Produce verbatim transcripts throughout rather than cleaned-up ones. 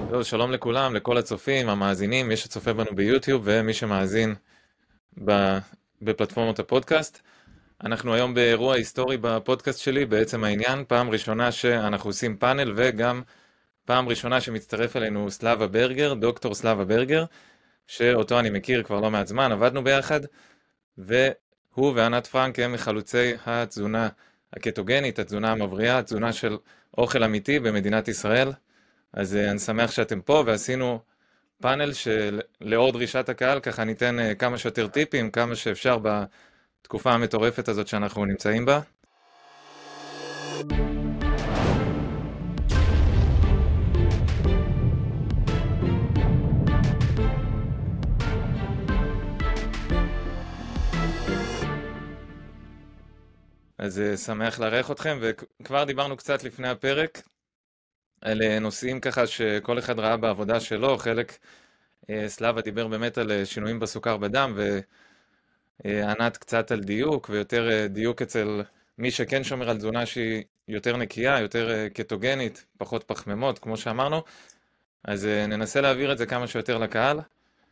טוב, שלום לכולם, לכל הצופים, המאזינים, מי שצופה בנו ביוטיוב ומי שמאזין ב- בפלטפורמות הפודקאסט. אנחנו היום באירוע היסטורי בפודקאסט שלי, בעצם העניין, פעם ראשונה שאנחנו עושים פאנל וגם פעם ראשונה שמצטרף אלינו סלאבה ברגר, דוקטור סלאבה ברגר, שאותו אני מכיר כבר לא מעט זמן, עבדנו ביחד, והוא וענת פרנק הם מחלוצי התזונה הקטוגנית, התזונה המבריאה, התזונה של אוכל אמיתי במדינת ישראל. אז אה, אני שמח שאתם פה, ועשינו פאנל שלאור דרישת הקהל, ככה ניתן אה, כמה שיותר טיפים, כמה שאפשר בתקופה המטורפת הזאת שאנחנו נמצאים בה. אז אה, שמח לארח אתכם, וכבר דיברנו קצת לפני הפרק על אה, נושאים ככה שכל אחד ראה בעבודה שלו, חלק אה, סלאבה דיבר באמת על אה, שינויים בסוכר בדם, וענת קצת על דיוק, ויותר אה, דיוק אצל מי שכן שומר על תזונה שהיא יותר נקייה, יותר אה, קטוגנית, פחות פחמימות, כמו שאמרנו. אז אה, ננסה להעביר את זה כמה שיותר לקהל.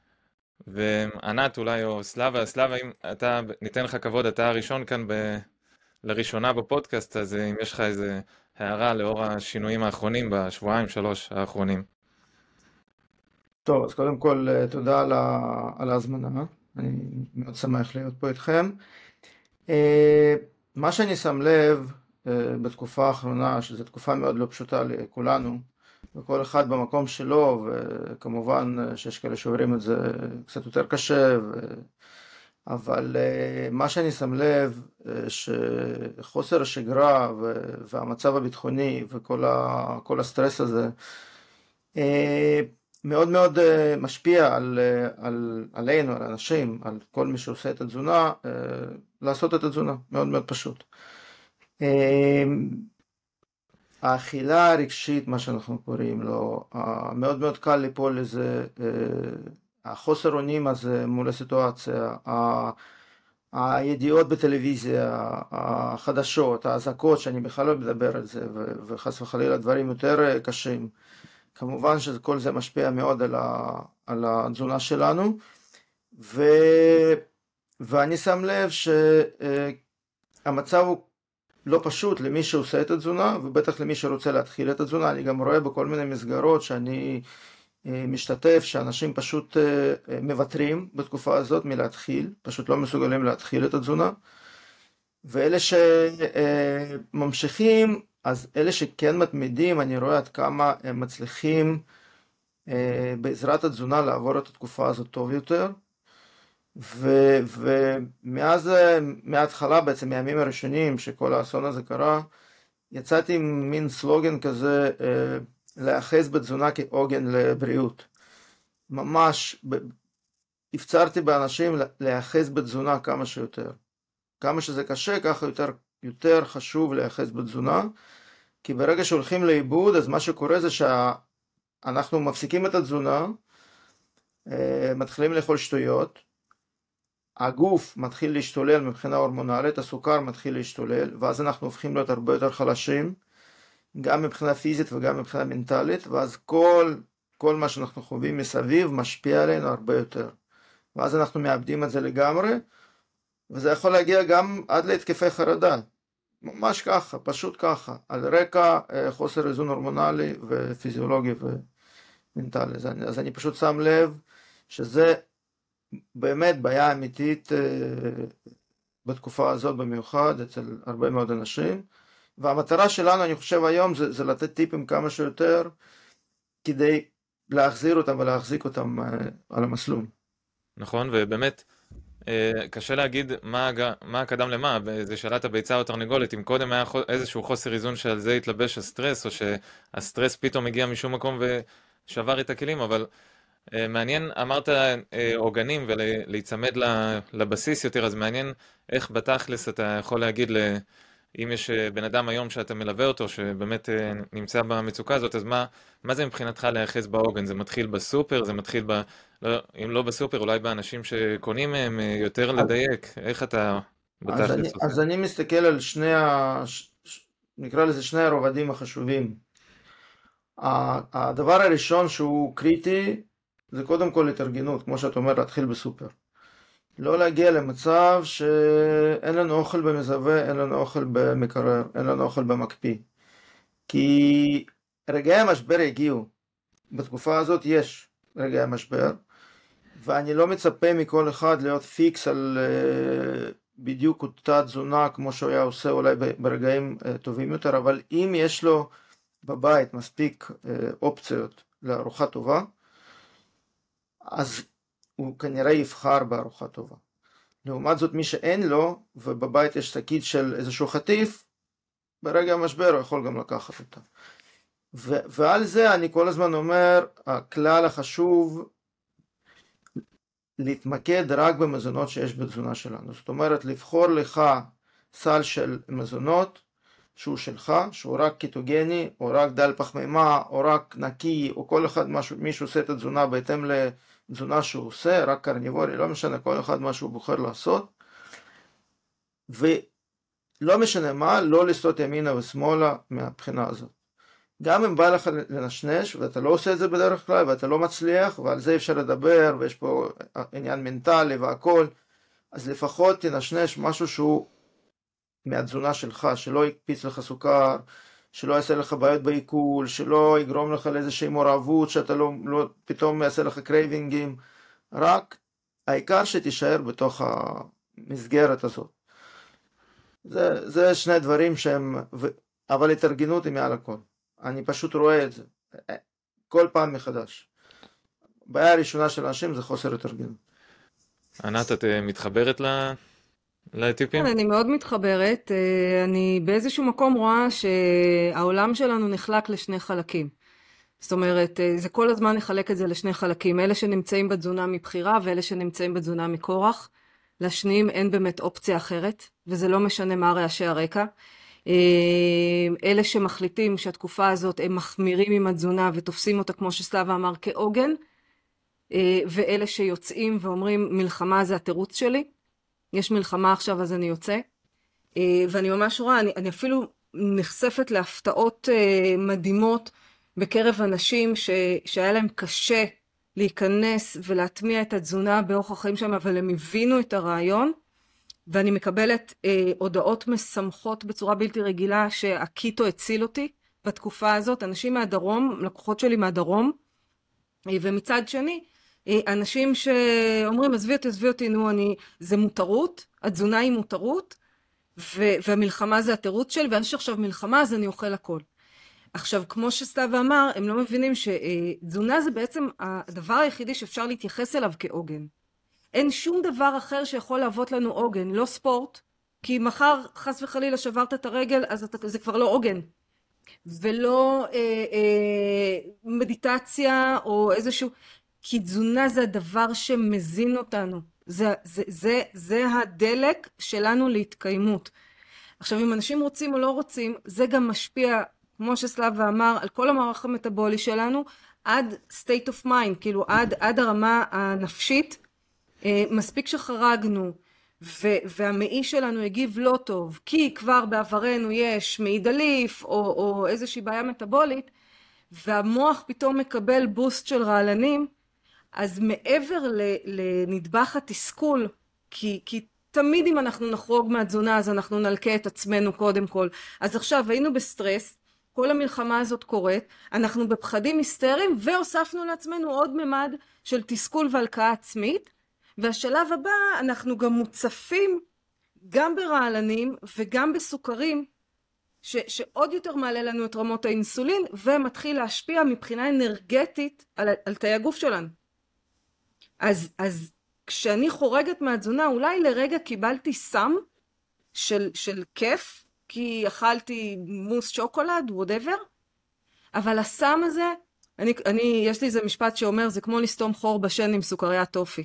וענת אולי, או סלאבה, סלאבה, אם אתה, ניתן לך כבוד, אתה הראשון כאן ב, לראשונה בפודקאסט, אז אה, אם יש לך איזה הערה לאור השינויים האחרונים, בשבועיים, שלוש האחרונים. טוב, אז קודם כל אה, תודה על ה- על ההזמנה, אני מאוד שמח להיות פה איתכם. אה, מה שאני שם לב אה, בתקופה האחרונה, שזו תקופה מאוד לא פשוטה לכולנו, וכל אחד במקום שלו, וכמובן אה, שיש כאלה שעוברים את זה קצת יותר קשה, ו... אבל אה, מה שאני שם לב, אה, שחוסר השגרה ו... והמצב הביטחוני וכל ה... כל הסטרס הזה, אה, מאוד מאוד אה, משפיע על, אה, על, עלינו, על האנשים, על כל מי שעושה את התזונה, אה, לעשות את התזונה, מאוד מאוד פשוט. אה, האכילה הרגשית, מה שאנחנו קוראים לו, אה, מאוד מאוד קל ליפול לזה, אה, החוסר אונים הזה מול הסיטואציה, ה- הידיעות בטלוויזיה, החדשות, האזעקות, שאני בכלל לא מדבר על זה, ו- וחס וחלילה דברים יותר אה, קשים. כמובן שכל זה משפיע מאוד על, ה, על התזונה שלנו, ו, ואני שם לב שהמצב הוא לא פשוט למי שעושה את התזונה, ובטח למי שרוצה להתחיל את התזונה. אני גם רואה בכל מיני מסגרות שאני אה, משתתף, שאנשים פשוט אה, מוותרים בתקופה הזאת מלהתחיל, פשוט לא מסוגלים להתחיל את התזונה, ואלה שממשיכים, אז אלה שכן מתמידים, אני רואה עד כמה הם מצליחים אה, בעזרת התזונה לעבור את התקופה הזאת טוב יותר. ו- ומאז, אה, מההתחלה בעצם, מהימים הראשונים שכל האסון הזה קרה, יצאתי עם מין סלוגן כזה, אה, להיאחז בתזונה כעוגן לבריאות. ממש, ב- הפצרתי באנשים להיאחז בתזונה כמה שיותר. כמה שזה קשה, ככה יותר, יותר חשוב להיאחז בתזונה, כי ברגע שהולכים לאיבוד, אז מה שקורה זה שאנחנו מפסיקים את התזונה, אה, מתחילים לאכול שטויות, הגוף מתחיל להשתולל מבחינה הורמונלית, הסוכר מתחיל להשתולל, ואז אנחנו הופכים להיות הרבה יותר חלשים, גם מבחינה פיזית וגם מבחינה מנטלית, ואז כל, כל מה שאנחנו חווים מסביב משפיע עלינו הרבה יותר. ואז אנחנו מאבדים את זה לגמרי, וזה יכול להגיע גם עד להתקפי חרדה. ממש ככה, פשוט ככה, על רקע אה, חוסר איזון הורמונלי ופיזיולוגי ומנטלי. אז אני, אז אני פשוט שם לב שזה באמת בעיה אמיתית אה, בתקופה הזאת במיוחד אצל הרבה מאוד אנשים, והמטרה שלנו, אני חושב היום, זה, זה לתת טיפים כמה שיותר כדי להחזיר אותם ולהחזיק אותם אה, על המסלול. נכון, ובאמת אה, קשה להגיד מה, הג- מה קדם למה, זה שאלת הביצה או תרנגולת, אם קודם היה חו- איזשהו חוסר איזון שעל זה התלבש הסטרס, או שהסטרס פתאום הגיע משום מקום ושבר את הכלים, אבל אה, מעניין, אמרת אה, עוגנים ולהיצמד ל- לבסיס יותר, אז מעניין איך בתכלס אתה יכול להגיד, ל- אם יש אה, בן אדם היום שאתה מלווה אותו, שבאמת אה, נמצא במצוקה הזאת, אז מה, מה זה מבחינתך להיאחז בעוגן? זה מתחיל בסופר, זה מתחיל ב... לא, אם לא בסופר, אולי באנשים שקונים מהם, אה, יותר אז, לדייק, איך אתה אז, אני, בתכלס עושה? אז אני מסתכל על שני, ה, ש, ש- נקרא לזה שני הרובדים החשובים. הדבר הראשון שהוא קריטי זה קודם כל התארגנות, כמו שאת אומרת, להתחיל בסופר. לא להגיע למצב שאין לנו אוכל במזווה, אין לנו אוכל במקרר, אין לנו אוכל במקפיא. כי רגעי המשבר הגיעו. בתקופה הזאת יש רגעי המשבר, ואני לא מצפה מכל אחד להיות פיקס על uh, בדיוק אותה תזונה כמו שהוא היה עושה אולי ברגעים uh, טובים יותר, אבל אם יש לו בבית מספיק uh, אופציות לארוחה טובה, אז הוא כנראה יבחר בארוחה טובה. לעומת זאת, מי שאין לו, ובבית יש שקית של איזשהו חטיף, ברגע המשבר הוא יכול גם לקחת אותה. ו- ועל זה אני כל הזמן אומר, הכלל החשוב, להתמקד רק במזונות שיש בתזונה שלנו. זאת אומרת, לבחור לך סל של מזונות, שהוא שלך, שהוא רק קיטוגני, או רק דל פחמימה, או רק נקי, או כל אחד, משהו, מישהו עושה את התזונה בהתאם לתזונה שהוא עושה, רק קרניבורי, לא משנה, כל אחד מה שהוא בוחר לעשות. ולא משנה מה, לא לסטות ימינה ושמאלה מהבחינה הזאת. גם אם בא לך לנשנש, ואתה לא עושה את זה בדרך כלל, ואתה לא מצליח, ועל זה אפשר לדבר, ויש פה עניין מנטלי והכל, אז לפחות תנשנש משהו שהוא מהתזונה שלך, שלא יקפיץ לך סוכר, שלא יעשה לך בעיות בעיכול, שלא יגרום לך לאיזושהי מעורבות, שאתה לא, לא פתאום יעשה לך קרייבינגים, רק העיקר שתישאר בתוך המסגרת הזאת. זה, זה שני דברים שהם, אבל התארגנות היא מעל הכל. אני פשוט רואה את זה, כל פעם מחדש. הבעיה הראשונה של אנשים זה חוסר התארגנות. ענת, את מתחברת לטיפים? אני מאוד מתחברת. אני באיזשהו מקום רואה שהעולם שלנו נחלק לשני חלקים. זאת אומרת, זה כל הזמן נחלק את זה לשני חלקים. אלה שנמצאים בתזונה מבחירה ואלה שנמצאים בתזונה מכורח. לשניים אין באמת אופציה אחרת, וזה לא משנה מה רעשי הרקע. אלה שמחליטים שהתקופה הזאת הם מחמירים עם התזונה ותופסים אותה כמו שסלאבה אמר כעוגן, ואלה שיוצאים ואומרים מלחמה זה התירוץ שלי, יש מלחמה עכשיו אז אני יוצא, ואני ממש רואה, אני, אני אפילו נחשפת להפתעות מדהימות בקרב אנשים ש, שהיה להם קשה להיכנס ולהטמיע את התזונה באורח החיים שלהם, אבל הם הבינו את הרעיון, ואני מקבלת אה, הודעות משמחות בצורה בלתי רגילה שהקיטו הציל אותי בתקופה הזאת, אנשים מהדרום, לקוחות שלי מהדרום, אה, ומצד שני, אה, אנשים שאומרים, עזבי אותי, עזבי אותי, נו, אני, זה מותרות, התזונה היא מותרות, ו- והמלחמה זה התירוץ שלי, ואני שעכשיו מלחמה, אז אני אוכל הכל. עכשיו, כמו שסתיו אמר, הם לא מבינים שתזונה זה בעצם הדבר היחידי שאפשר להתייחס אליו כעוגן. אין שום דבר אחר שיכול להוות לנו עוגן, לא ספורט, כי מחר חס וחלילה שברת את הרגל, אז אתה, זה כבר לא עוגן. ולא אה, אה, מדיטציה או איזשהו, כי תזונה זה הדבר שמזין אותנו. זה, זה, זה, זה הדלק שלנו להתקיימות. עכשיו, אם אנשים רוצים או לא רוצים, זה גם משפיע, כמו שסלאבה אמר, על כל המערך המטאבולי שלנו, עד state of mind, כאילו עד, עד הרמה הנפשית, מספיק שחרגנו והמעי שלנו הגיב לא טוב, כי כבר בעברנו יש מעי דליף או, או איזושהי בעיה מטאבולית, והמוח פתאום מקבל בוסט של רעלנים, אז מעבר לנדבך התסכול, כי, כי תמיד אם אנחנו נחרוג מהתזונה, אז אנחנו נלקה את עצמנו קודם כל. אז עכשיו היינו בסטרס, כל המלחמה הזאת קורית, אנחנו בפחדים היסטריים, והוספנו לעצמנו עוד ממד של תסכול והלקאה עצמית, והשלב הבא אנחנו גם מוצפים גם ברעלנים וגם בסוכרים, ש, שעוד יותר מעלה לנו את רמות האינסולין, ומתחיל להשפיע מבחינה אנרגטית על, על תאי הגוף שלנו. אז, אז כשאני חורגת מהתזונה, אולי לרגע קיבלתי סם של, של כיף, כי אכלתי מוס שוקולד, whatever, אבל הסם הזה, אני, אני, יש לי איזה משפט שאומר, זה כמו לסתום חור בשן עם סוכריית טופי.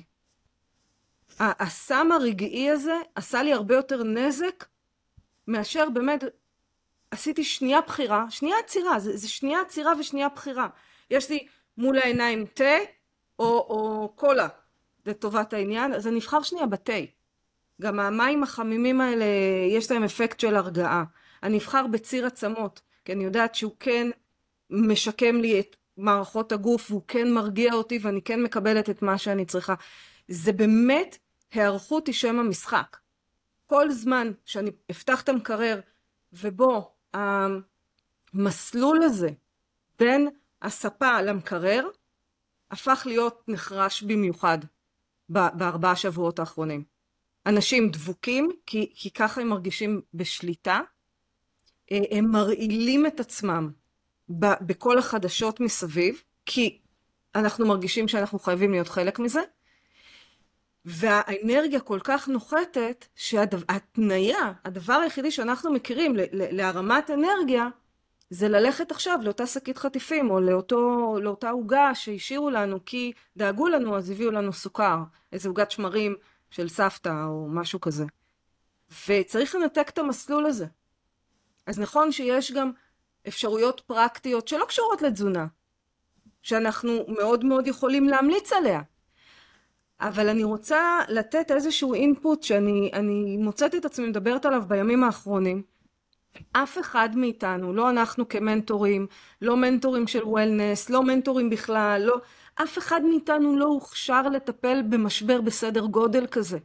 הסם הרגעי הזה עשה לי הרבה יותר נזק, מאשר באמת, עשיתי שנייה בחירה, שנייה עצירה, זה, זה שנייה עצירה ושנייה בחירה. יש לי מול העיניים תה, או, או קולה, לטובת העניין, אז אני נבחר שנייה בתה. גם המים החמימים האלה, יש להם אפקט של הרגעה. אני נבחר בציר עצמות, כי אני יודעת שהוא כן משקם לי את מערכות הגוף, והוא כן מרגיע אותי, ואני כן מקבלת את מה שאני צריכה. זה באמת, הערכות היא שם המשחק. כל זמן שאני אפתח את המקרר, ובו המסלול הזה, בין הספה למקרר, הפך להיות נחרש במיוחד, בארבעה שבועות האחרונים. אנשים דבוקים, כי, כי ככה הם מרגישים בשליטה, הם מרעילים את עצמם בכל החדשות מסביב, כי אנחנו מרגישים שאנחנו חייבים להיות חלק מזה, והאנרגיה כל כך נוחתת, שהתניה, הדבר היחידי שאנחנו מכירים להרמת אנרגיה, זה ללכת עכשיו לאותה שקית חטיפים, או לאותו, לאותה עוגה שהשאירו לנו, כי דאגו לנו, אז הביאו לנו סוכר, איזה עוגת שמרים של סבתא, או משהו כזה. וצריך לנתק את המסלול הזה. אז נכון שיש גם אפשרויות פרקטיות שלא קשורות לתזונה, שאנחנו מאוד מאוד יכולים להמליץ עליה. אבל אני רוצה לתת איזשהו אינפוט שאני אני מוצאת את עצמי מדברת עליו בימים האחרונים. אף אחד מאיתנו, לא אנחנו כמנטורים, לא מנטורים של וולנס, לא מנטורים בכלל, לא, אף אחד מאיתנו לא הוכשר לטפל במשבר בסדר גודל כזה.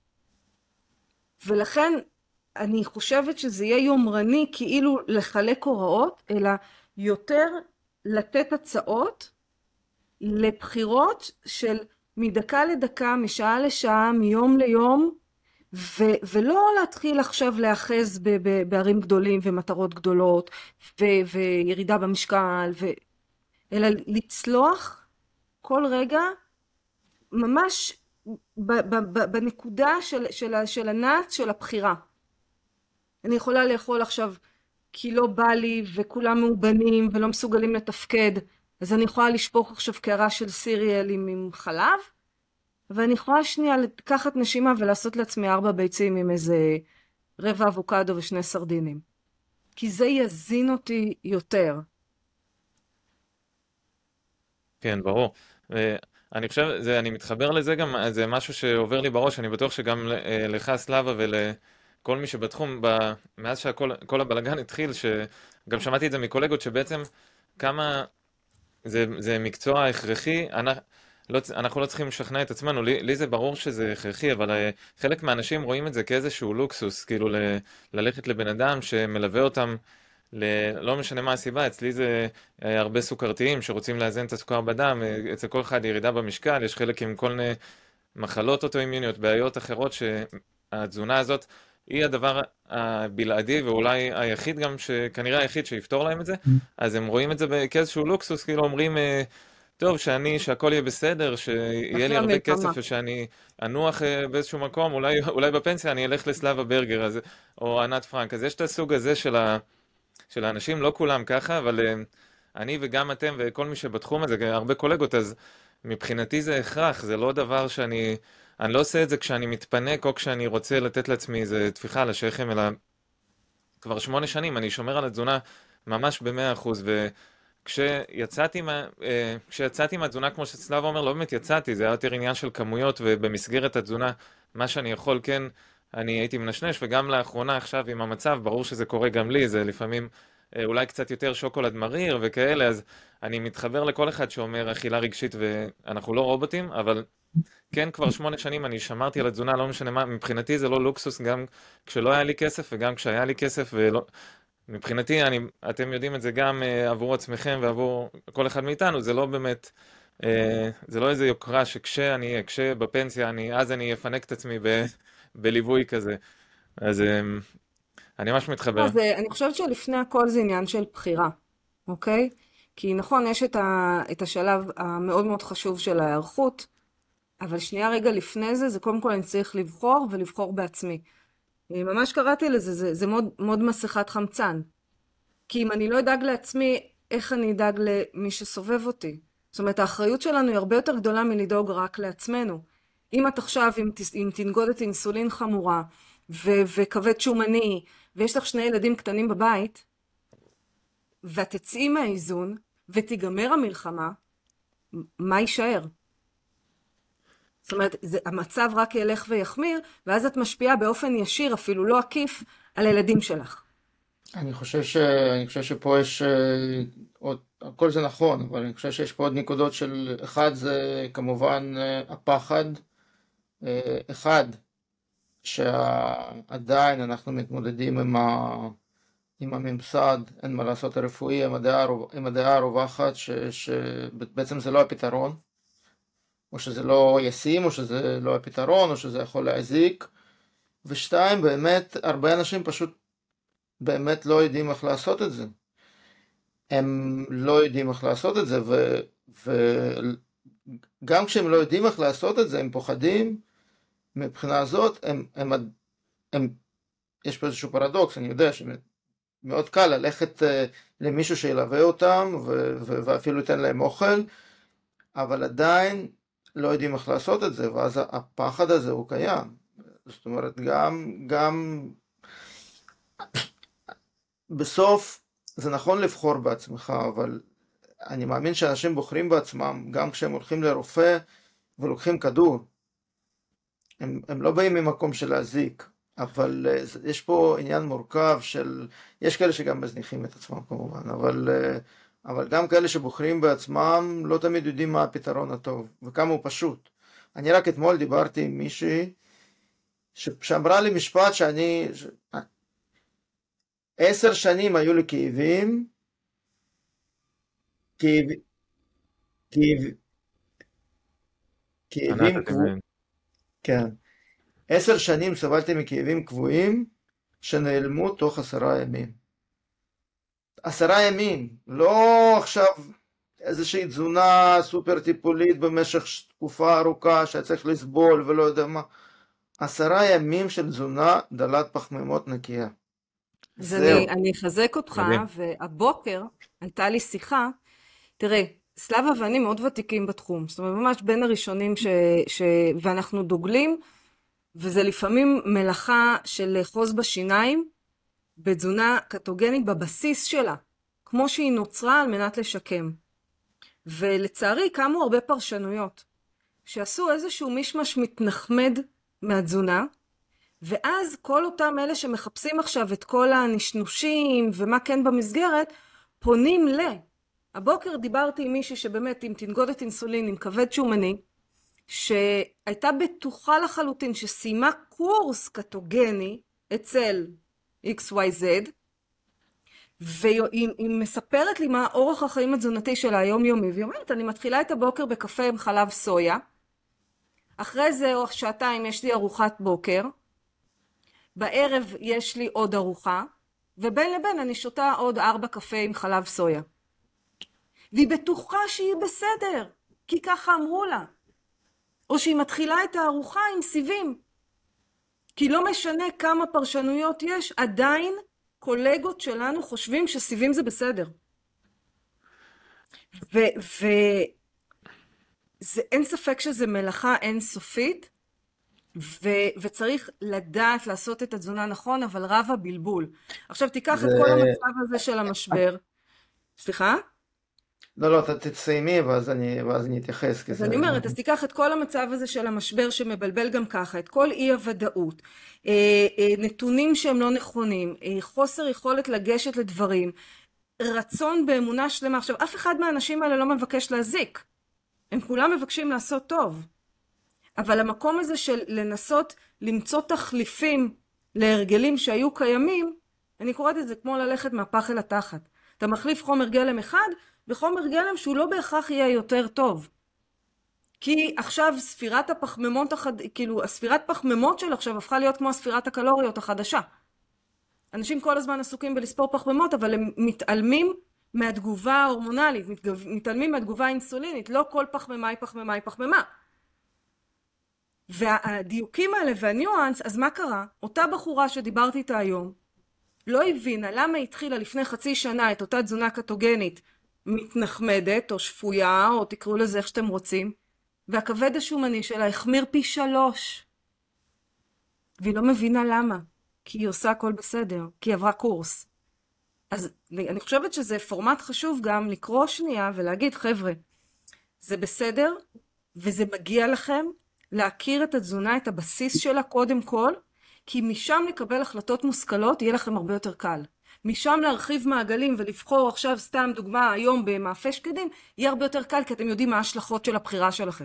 ולכן אני חושבת שזה יהיה יומרני כאילו לחלק הוראות, אלא יותר לתת הצעות לבחירות של מדקה לדקה, משעה לשעה, מיום ליום, ו- ולא להתחיל עכשיו להאחז ב- ב- בערים גדולים ומטרות גדולות, ו- וירידה במשקל, ו- אלא לצלוח כל רגע ממש ב- ב- ב- בנקודה של, של, של הנעת של הבחירה. אני יכולה לאכול עכשיו כי לא בא לי וכולם מאובנים ולא מסוגלים לתפקד, אז אני יכולה לשפוך עכשיו קערה של סיריאל עם, עם חלב, ואני יכולה שנייה לקחת נשימה ולעשות לעצמי ארבע ביצים עם איזה רבע אבוקדו ושני סרדינים. כי זה יזין אותי יותר. כן, ברור. אני חושב, זה, אני מתחבר לזה גם, זה משהו שעובר לי בראש, אני בטוח שגם לך סלאבה ולכל מי שבתחום, ב, מאז שכל הבלגן התחיל, שגם שמעתי את זה מקולגות, שבעצם כמה זה, זה מקצוע הכרחי, אנחנו, לא, אנחנו לא צריכים לשכנע את עצמנו, לי, לי זה ברור שזה הכרחי, אבל uh, חלק מהאנשים רואים את זה כאיזשהו לוקסוס, כאילו ל, ללכת לבן אדם שמלווה אותם, ל, לא משנה מה הסיבה, אצלי זה uh, הרבה סוכרתיים שרוצים לאזן את הסוכר בדם, uh, אצל כל אחד ירידה במשקל, יש חלק עם כל מיני מחלות אוטואימוניות, בעיות אחרות, שהתזונה הזאת היא הדבר הבלעדי, ואולי היחיד גם, שכנראה היחיד שיפתור להם את זה, אז הם רואים את זה כאיזשהו לוקסוס, כאילו אומרים, uh, טוב, שאני, שהכל יהיה בסדר, שיהיה לי הרבה כסף, ושאני אנוח באיזשהו מקום, אולי, אולי בפנסיה אני אלך לסלאבה ברגר, אז, או ענת פרנק. אז יש את הסוג הזה של, ה, של האנשים, לא כולם ככה, אבל אני וגם אתם וכל מי שבתחום הזה, הרבה קולגות, אז מבחינתי זה הכרח, זה לא דבר שאני, אני לא עושה את זה כשאני מתפנק, או כשאני רוצה לתת לעצמי איזה תפיחה על השכם, אלא כבר שמונה שנים, אני שומר על התזונה ממש במאה אחוז, ו... כשיצאתי, מה, כשיצאתי מהתזונה, כמו שסלאבה אומר, לא באמת יצאתי, זה היה יותר עניין של כמויות, ובמסגרת התזונה, מה שאני יכול, כן, אני הייתי מנשנש, וגם לאחרונה עכשיו עם המצב, ברור שזה קורה גם לי, זה לפעמים אולי קצת יותר שוקולד מריר וכאלה, אז אני מתחבר לכל אחד שאומר אכילה רגשית, ואנחנו לא רובוטים, אבל כן, כבר שמונה שנים אני שמרתי על התזונה, לא משנה מה, מבחינתי זה לא לוקסוס, גם כשלא היה לי כסף, וגם כשהיה לי כסף, ולא... מבחינתי, אני, אתם יודעים את זה גם uh, עבור עצמכם ועבור כל אחד מאיתנו, זה לא באמת, uh, זה לא איזה יוקרה שכשאני אהיה, כשבפנסיה, אני, אז אני אפנק את עצמי ב, בליווי כזה. אז um, אני ממש מתחבר. אז אני חושבת שלפני הכל זה עניין של בחירה, אוקיי? כי נכון, יש את, ה, את השלב המאוד מאוד חשוב של ההיערכות, אבל שנייה רגע לפני זה, זה קודם כל אני צריך לבחור ולבחור בעצמי. ממש קראתי לזה, זה, זה מאוד, מאוד מסכת חמצן. כי אם אני לא אדאג לעצמי, איך אני אדאג למי שסובב אותי? זאת אומרת, האחריות שלנו היא הרבה יותר גדולה מלדאוג רק לעצמנו. אם את עכשיו, אם, אם תנגודת אינסולין חמורה, ו, וכבד שומני, ויש לך שני ילדים קטנים בבית, ואת תצאי מהאיזון, ותיגמר המלחמה, מה יישאר? זאת אומרת, זה, המצב רק ילך ויחמיר, ואז את משפיעה באופן ישיר, אפילו לא עקיף, על הילדים שלך. אני חושב, ש... אני חושב שפה יש עוד הכל זה נכון, אבל אני חושב שיש פה עוד נקודות של, אחד זה כמובן הפחד, אחד שעדיין אנחנו מתמודדים עם, ה, עם הממסד, אין מה לעשות הרפואי, עם הדעה, עם הדעה הרווחת, ש, שבעצם זה לא הפתרון, או שזה לא ישים, או שזה לא הפתרון, או שזה יכול להזיק, ושתיים, באמת, הרבה אנשים פשוט באמת לא יודעים איך לעשות את זה. הם לא יודעים איך לעשות את זה, ו, וגם כשהם לא יודעים איך לעשות את זה, הם פוחדים, מבחינה הזאת, הם, הם, הם, הם, יש פה איזשהו פרדוקס, אני יודע שמאוד קל ללכת למישהו שילווה אותם, ו, ו, ואפילו ייתן להם אוכל, אבל עדיין לא יודעים איך לעשות את זה, ואז הפחד הזה הוא קיים. זאת אומרת, גם, גם בסוף זה נכון לבחור בעצמך, אבל אני מאמין שאנשים בוחרים בעצמם, גם כשהם הולכים לרופא ולוקחים כדור. הם, הם לא באים ממקום של להזיק, אבל uh, יש פה עניין מורכב של, יש כאלה שגם מזניחים את עצמם כמובן, אבל, uh, אבל גם כאלה שבוחרים בעצמם לא תמיד יודעים מה הפתרון הטוב, וכמה הוא פשוט. אני רק אתמול דיברתי עם מישהי, שאמרה לי משפט שאני, ש... עשר שנים היו לי כאבים, כאב... כאב... כאבים קבועים, כן, עשר שנים סבלתי מכאבים קבועים שנעלמו תוך עשרה ימים. עשרה ימים, לא עכשיו איזושהי תזונה סופר טיפולית במשך תקופה ארוכה שצריך לסבול ולא יודע מה. עשרה ימים של תזונה דלת פחמימות נקייה. אז אני, אני אחזק אותך, והבוקר הייתה לי שיחה, תראה, סלאבה ואני מאוד ותיקים בתחום, זאת אומרת ממש בין הראשונים ש, ש, ואנחנו דוגלים, וזה לפעמים מלאכה של לאחוז בשיניים, בתזונה קטוגנית בבסיס שלה, כמו שהיא נוצרה על מנת לשקם. ולצערי קמו הרבה פרשנויות, שעשו איזשהו משמש מתנחמד מהתזונה, ואז כל אותם אלה שמחפשים עכשיו את כל הנשנושים ומה כן במסגרת, פונים ל... הבוקר דיברתי עם מישהי שבאמת עם תנגודת אינסולין, עם כבד שומני, שהייתה בטוחה לחלוטין שסיימה קורס קטוגני אצל אקס וואי זד, והיא מספרת לי מה אורח החיים התזונתי שלה היומיומי, והיא אומרת, אני מתחילה את הבוקר בקפה עם חלב סויה, אחרי זה או שעתיים יש לי ארוחת בוקר, בערב יש לי עוד ארוחה, ובין לבין אני שותה עוד ארבע קפה עם חלב סויה. והיא בטוחה שהיא בסדר, כי ככה אמרו לה. או שהיא מתחילה את הארוחה עם סיבים. כי לא משנה כמה פרשנויות יש, עדיין קולגות שלנו חושבים שסיבים זה בסדר. ו... ו... זה, אין ספק שזה מלאכה אינסופית, ו, וצריך לדעת לעשות את התזונה נכון, אבל רב הבלבול. עכשיו תיקח זה... את כל המצב הזה של המשבר. סליחה? לא, לא, תסיימי, ואז אני, ואז אני אתייחס. אז אני אומרת, אז תיקח את כל המצב הזה של המשבר שמבלבל גם ככה, את כל אי הוודאות, נתונים שהם לא נכונים, חוסר יכולת לגשת לדברים, רצון באמונה שלמה. עכשיו, אף אחד מהאנשים האלה לא מבקש להזיק. הם כולם מבקשים לעשות טוב. אבל המקום הזה של לנסות למצוא תחליפים להרגלים שהיו קיימים, אני קוראת את זה כמו ללכת מהפח אל התחת. אתה מחליף חומר גלם אחד בחומר גלם שהוא לא בהכרח יהיה יותר טוב. כי עכשיו ספירת הפחמימות, החד... כאילו הספירת פחמימות של עכשיו הפכה להיות כמו הספירת הקלוריות החדשה. אנשים כל הזמן עסוקים בלספור פחמימות, אבל הם מתעלמים מהתגובה ההורמונלית, מתעלמים מהתגובה האינסולינית, לא כל פחמימה היא פחמימה היא פחמימה. והדיוקים האלה והניואנס, אז מה קרה? אותה בחורה שדיברתי איתה היום, לא הבינה למה התחילה לפני חצי שנה את אותה תזונה קטוגנית מתנחמדת או שפויה, או תקראו לזה איך שאתם רוצים, והכבד השומני שלה החמיר פי שלוש. והיא לא מבינה למה, כי היא עושה הכל בסדר, כי היא עברה קורס. אז אני חושבת שזה פורמט חשוב גם לקרוא שנייה ולהגיד, חבר'ה, זה בסדר וזה מגיע לכם להכיר את התזונה, את הבסיס שלה קודם כל, כי משם לקבל החלטות מושכלות יהיה לכם הרבה יותר קל. משם להרחיב מעגלים ולבחור עכשיו סתם דוגמה היום במאפה שקדים, יהיה הרבה יותר קל, כי אתם יודעים מה ההשלכות של הבחירה שלכם.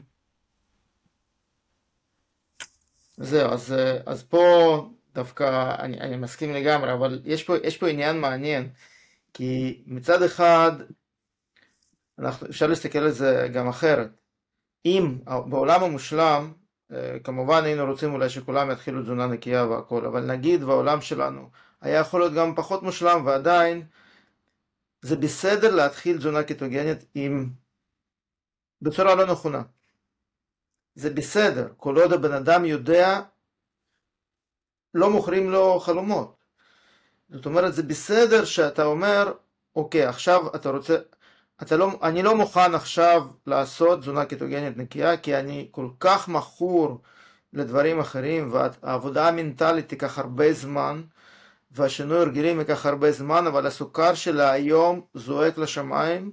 זהו, אז, אז פה דווקא אני, אני מסכים לגמרי, אבל יש פה, יש פה עניין מעניין, כי מצד אחד, אנחנו, אפשר להסתכל על זה גם אחרת. אם בעולם המושלם, כמובן היינו רוצים אולי שכולם יתחילו תזונה נקייה והכל, אבל נגיד בעולם שלנו היה יכול להיות גם פחות מושלם, ועדיין זה בסדר להתחיל תזונה קטוגנית עם בצורה לא נכונה. זה בסדר, כל עוד הבן אדם יודע, לא מוכרים לו חלומות. זאת אומרת, זה בסדר שאתה אומר, אוקיי, עכשיו אתה רוצה, אתה לא, אני לא מוכן עכשיו לעשות תזונה קטוגנית נקייה, כי אני כל כך מכור לדברים אחרים, והעבודה המנטלית תיקח הרבה זמן, והשינוי הרגלים ייקח הרבה זמן, אבל הסוכר שלה היום זועק לשמיים,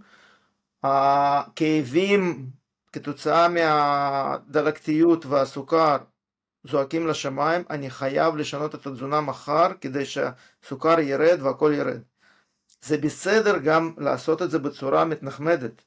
הכאבים כתוצאה מהדלקתיות והסוכר זועקים לשמיים, אני חייב לשנות את התזונה מחר כדי שהסוכר ירד והכל ירד. זה בסדר גם לעשות את זה בצורה מתנחמדת,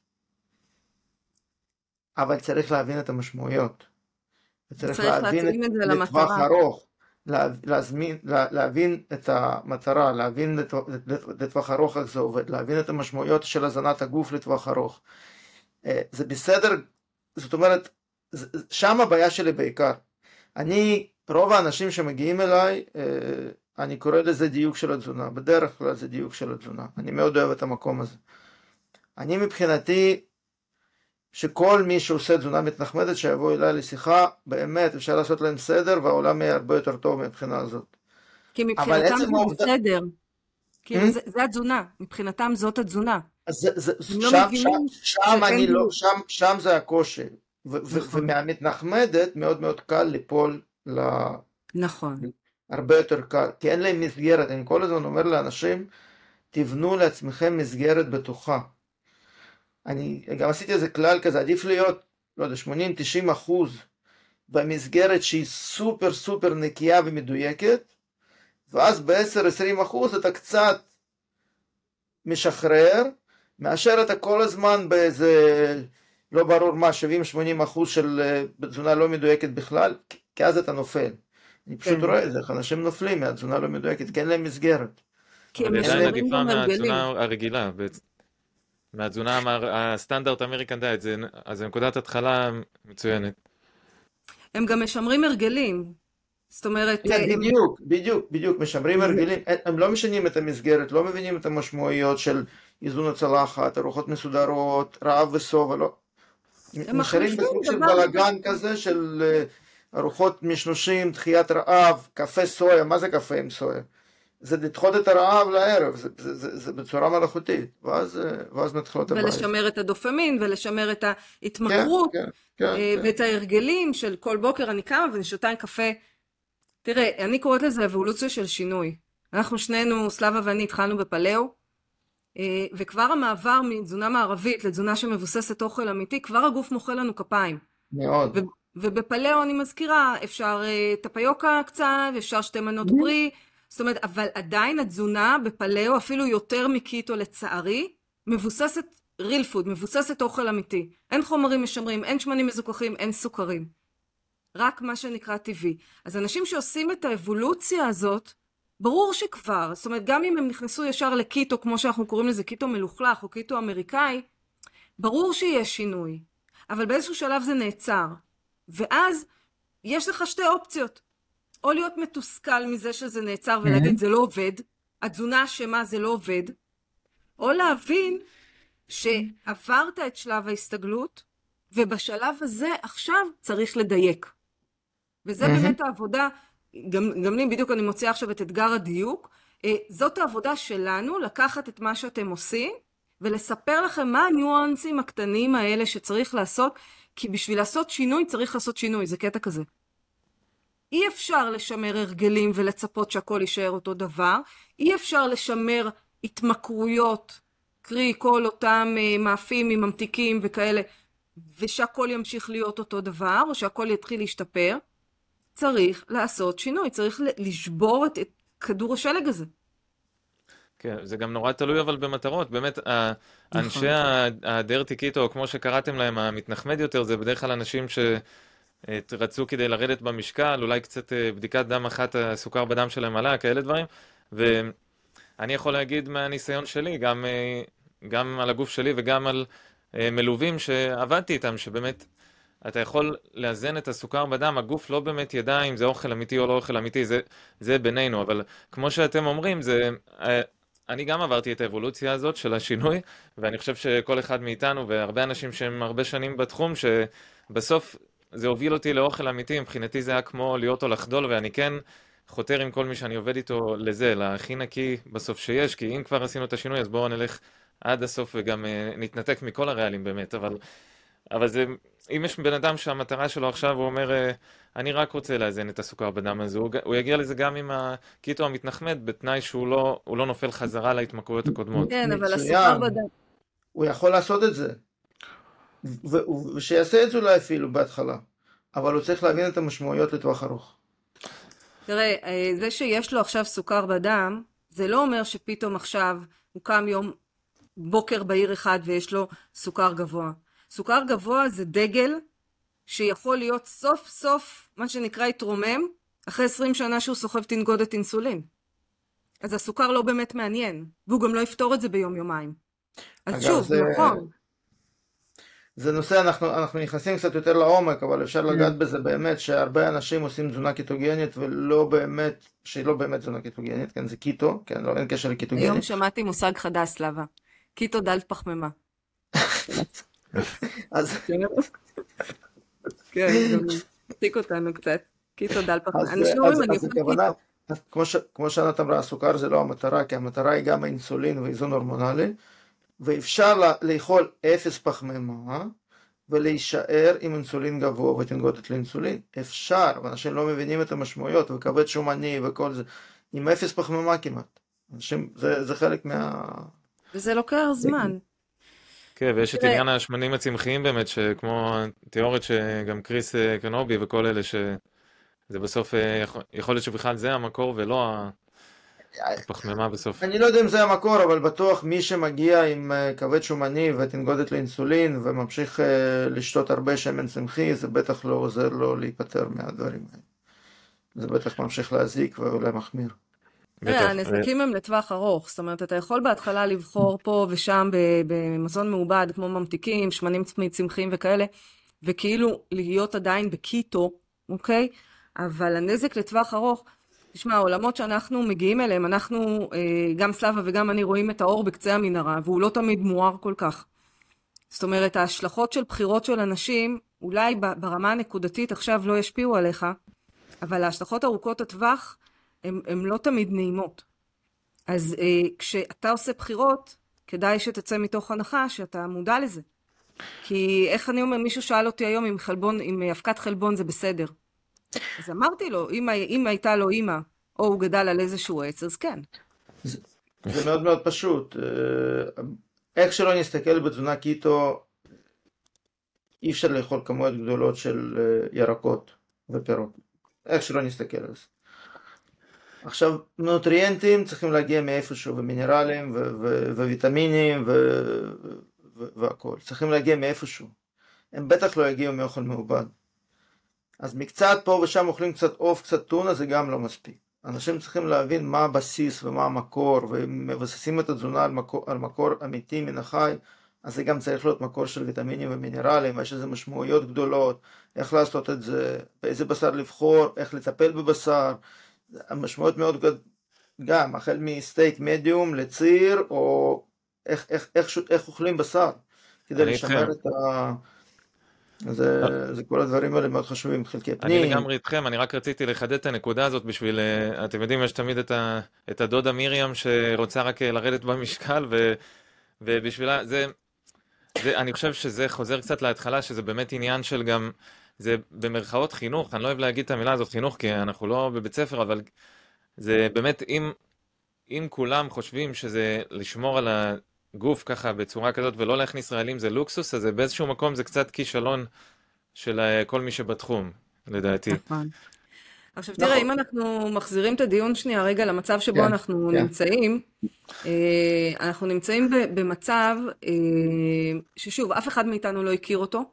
אבל צריך להבין את המשמעויות. צריך להבין את זה לטווח ארוך, להזמין, להבין את המטרה, להבין לטווח ארוך איך זה עובד, להבין את המשמעויות של הזנת הגוף לטווח ארוך. זה בסדר, זאת אומרת, שם הבעיה שלי בעיקר. אני, רוב האנשים שמגיעים אליי, אני קורא לזה דיוק של התזונה, בדרך כלל זה דיוק של התזונה, אני מאוד אוהב את המקום הזה. אני מבחינתי, שכל מי שעושה תזונה מתנחמדת שיבוא אליי לשיחה, באמת אפשר לעשות להם סדר, והעולם יהיה הרבה יותר טוב מבחינה הזאת. כי מבחינתם זה בסדר, כי זה, זה התזונה, מבחינתם זאת התזונה. אז זה, זה, שם, שם, שם אני לא, שם, שם זה הקושי, ו, ו, ומהמתנחמדת מאוד מאוד קל ליפול ל... נכון. הרבה יותר קל, כי אין להם מסגרת. אני כל הזמן אומר לאנשים, תבנו לעצמכם מסגרת בטוחה. אני גם עשיתי איזה כלל כזה, עדיף להיות, לא יודע, שמונים תשעים אחוז במסגרת שהיא סופר סופר נקייה ומדויקת, ואז ב-עשר עשרים אחוז אתה קצת משחרר, מאשר אתה כל הזמן באיזה, לא ברור מה, שבעים שמונים אחוז של תזונה לא מדויקת בכלל, כי אז אתה נופל. אני פשוט רואה את זה, אנשים נופלים מהתזונה לא מדויקת, כי אין להם מסגרת. אבל עדיין עדיפה מהתזונה הרגילה, מהתזונה הסטנדרט אמריקן דיאט, אז זה נקודת התחלה מצוינת. הם גם משמרים הרגלים, זאת אומרת... בדיוק, בדיוק, בדיוק, משמרים הרגלים, הם לא משנים את המסגרת, לא מבינים את המשמעויות של איזון הצלחת, ארוחות מסודרות, רעב ושובע, לא. נשארים בסוג של בלגן כזה של ארוחות משלושים, דחיית רעב, קפה סויה, מה זה קפה עם סויה? זה לדחות את הרעב לערב, זה, זה, זה, זה בצורה מלאכותית, ואז, ואז מתחילות הבעיה. ולשמר את הדופמין, ולשמר את ההתמכרות, כן, כן, כן, ואת כן. ההרגלים של כל בוקר אני קמה ואני שותה עם קפה. תראה, אני קוראת לזה אבולוציה של שינוי. אנחנו שנינו, סלאבה ואני, התחלנו בפלאו, וכבר המעבר מתזונה מערבית לתזונה שמבוססת אוכל אמיתי, כבר הגוף מוחא לנו כפיים. מאוד. ו- ובפלאו אני מזכירה, אפשר טפיוקה קצת, אפשר שתי מנות פרי, זאת אומרת, אבל עדיין התזונה בפלאו, אפילו יותר מקיטו לצערי, מבוססת real food, מבוססת אוכל אמיתי. אין חומרים משמרים, אין שמנים מזוכחים, אין סוכרים. רק מה שנקרא טבעי. אז אנשים שעושים את האבולוציה הזאת, ברור שכבר, זאת אומרת, גם אם הם נכנסו ישר לקיטו, כמו שאנחנו קוראים לזה קיטו מלוכלך או קיטו אמריקאי, ברור שיש שינוי. אבל באיזשהו שלב זה נעצר. ואז יש לך שתי אופציות. או להיות מתוסכל מזה שזה נעצר ולהגיד זה לא עובד, התזונה אשמה זה לא עובד, או להבין שעברת את שלב ההסתגלות, ובשלב הזה עכשיו צריך לדייק. וזה באמת העבודה, גם, גם לי בדיוק אני מוציאה עכשיו את אתגר הדיוק, זאת העבודה שלנו, לקחת את מה שאתם עושים, ולספר לכם מה הניואנסים הקטנים האלה שצריך לעשות, כי בשביל לעשות שינוי צריך לעשות שינוי, זה קטע כזה. אי אפשר לשמר הרגלים ולצפות שהכל יישאר אותו דבר, אי אפשר לשמר התמכרויות, קרי כל אותם מאפים עם ממתיקים וכאלה, ושהכל ימשיך להיות אותו דבר, או שהכל יתחיל להשתפר. צריך לעשות שינוי, צריך לשבור את כדור השלג הזה. כן, זה גם נורא תלוי אבל במטרות, באמת, ה- אנשי נכון. הדרטי קיטו, כמו שקראתם להם, המתנחמד יותר, זה בדרך כלל אנשים שרצו כדי לרדת במשקל, אולי קצת אה, בדיקת דם אחת, הסוכר בדם שלהם עלה, כאלה דברים, ואני יכול להגיד מהניסיון שלי, גם, אה, גם על הגוף שלי וגם על אה, מלווים שעבדתי איתם, שבאמת אתה יכול לאזן את הסוכר בדם, הגוף לא באמת ידע אם זה אוכל אמיתי או לא אוכל אמיתי, זה, זה בינינו, אבל כמו שאתם אומרים, זה, אה, אני גם עברתי את האבולוציה הזאת של השינוי, ואני חושב שכל אחד מאיתנו, והרבה אנשים שהם הרבה שנים בתחום, שבסוף זה הוביל אותי לאוכל אמיתי, מבחינתי זה היה כמו להיות או לחדול, ואני כן חותר עם כל מי שאני עובד איתו לזה, להכי נקי בסוף שיש, כי אם כבר עשינו את השינוי, אז בואו נלך עד הסוף וגם אה, נתנתק מכל הרעלים באמת, אבל... אבל זה, אם יש בן אדם שהמטרה שלו עכשיו, הוא אומר, אה, אני רק רוצה לאזן את הסוכר בדם הזה, הוא, ג- הוא יגיע לזה גם עם הקיטו המתנחמד, בתנאי שהוא לא, הוא לא נופל חזרה להתמכרויות הקודמות. כן, אבל הסוכר מצוין, בדם... הוא יכול לעשות את זה, ו- ו- ושיעשה את זה אולי אפילו בהתחלה, אבל הוא צריך להבין את המשמעויות לטווח ארוך. תראה, אה, זה שיש לו עכשיו סוכר בדם, זה לא אומר שפתאום עכשיו הוא קם יום בוקר בהיר אחד ויש לו סוכר גבוה. סוכר גבוה זה דגל שיכול להיות סוף סוף, מה שנקרא התרומם, אחרי עשרים שנה שהוא סוחב תנגודת אינסולין. אז הסוכר לא באמת מעניין, והוא גם לא יפתור את זה ביום יומיים. אז אגב, שוב, זה, נכון. זה נושא, אנחנו, אנחנו נכנסים קצת יותר לעומק, אבל אפשר לגעת בזה באמת, שהרבה אנשים עושים תזונה קיטוגנית, ולא באמת, שהיא לא באמת תזונה קיטוגנית, כן, זה קיטו, כן, לא, אין קשר היום לקיטוגנית. שמעתי מושג חדש, סלאבה. קיטו דלת פחמימה. אז, כן, גם תיק אותנו קצת. קיטו דלת אז, פחמימה. אנשים אומרים, אז, אני אז אוכל הכוונה, קיטו. אז כמו, ש, כמו שענת אמרה, הסוכר זה לא המטרה, כי המטרה היא גם האינסולין ואיזון הורמונלי, ואפשר לה, לאכול אפס פחמימה, ולהישאר עם אינסולין גבוה ותנגודת לאינסולין. אפשר, ואנשים לא מבינים את המשמעויות, וכבד שומני וכל זה, עם אפס פחמימה כמעט. אנשים, זה, זה חלק מה... וזה לוקח זמן. כן, ויש את תראה, עניין השמנים הצמחיים באמת, שכמו התיאוריות שגם קריס אה, קנובי וכל אלה, שזה בסוף, אה, יכול, יכול להיות שבכלל זה המקור ולא ה- הפחמימה בסוף. אני לא יודע אם זה המקור, אבל בטוח מי שמגיע עם אה, כבד שומני ותנגודת לאינסולין, וממשיך אה, לשתות הרבה שמן צמחי, זה בטח לא עוזר לו להיפטר מהדברים האלה. זה בטח ממשיך להזיק ואולי מחמיר. תראה, בטח. ו- הנזקים הם לטווח ארוך, זאת אומרת, אתה יכול בהתחלה לבחור פה ושם ב- במזון מעובד, כמו ממתיקים, שמנים צמ- צמחיים וכאלה, וכאילו להיות עדיין בקיטו, אוקיי? אבל הנזק לטווח ארוך, תשמע, העולמות שאנחנו מגיעים אליהם, אנחנו, אה, גם סלאבה וגם אני רואים את האור בקצה המנהרה, והוא לא תמיד מואר כל כך. זאת אומרת, ההשלכות של בחירות של אנשים, אולי ב- ברמה הנקודתית עכשיו לא ישפיעו עליך, אבל ההשלכות ארוכות הטווח, הן לא תמיד נעימות. אז אה, כשאתה עושה בחירות, כדאי שתצא מתוך הנחה שאתה מודע לזה. כי איך אני אומר, מישהו שאל אותי היום אם חלבון, אם אבקת חלבון זה בסדר. אז אמרתי לו, אם, אם הייתה לו אמא, או הוא גדל על איזשהו עץ, אז כן. זה, זה מאוד מאוד פשוט. אה, איך שלא נסתכל בתזונה קיטו, אי אפשר לאכול כמויות גדולות של אה, ירקות ופירות. איך שלא נסתכל על זה. עכשיו, נוטריאנטים צריכים להגיע מאיפשהו, ומינרלים, ו- ו- וויטמינים, ו- ו- והכל. צריכים להגיע מאיפשהו. הם בטח לא יגיעו מאוכל מעובד. אז מקצת פה ושם אוכלים קצת עוף, קצת טונה, זה גם לא מספיק. אנשים צריכים להבין מה הבסיס ומה המקור, ומבססים את התזונה על מקור, על מקור אמיתי מן החי, אז זה גם צריך להיות מקור של ויטמינים ומינרלים, יש איזה משמעויות גדולות, איך לעשות את זה, באיזה בשר לבחור, איך לטפל בבשר, המשמעות מאוד גדולה, גם החל מסטייק מדיום לציר, או איך, איך, איך, איך אוכלים בשר, כדי אני לשמר איתכם. את ה... זה, זה כל הדברים האלה מאוד חשובים, חלקי אני פנים. לגמרי איתכם, אני רק רציתי לחדד את הנקודה הזאת בשביל, אה, אתם יודעים, יש תמיד את, ה, את הדודה מרים שרוצה רק אה, לרדת במשקל, ו, ובשבילה, זה, זה, אני חושב שזה חוזר קצת להתחלה, שזה באמת עניין של גם, זה במרכאות חינוך, אני לא אוהב להגיד את המילה הזאת חינוך, כי אנחנו לא בבית ספר, אבל זה באמת, אם, אם כולם חושבים שזה לשמור על הגוף ככה בצורה כזאת, ולא להכניס רעלים זה לוקסוס, אז זה באיזשהו מקום זה קצת כישלון של אה, כל מי שבתחום, לדעתי. נכון. עכשיו תראה, נכון, אם אנחנו מחזירים את הדיון שנייה רגע למצב שבו כן, אנחנו כן. נמצאים, אה, אנחנו נמצאים ב- במצב אה, ששוב, אף אחד מאיתנו לא הכיר אותו,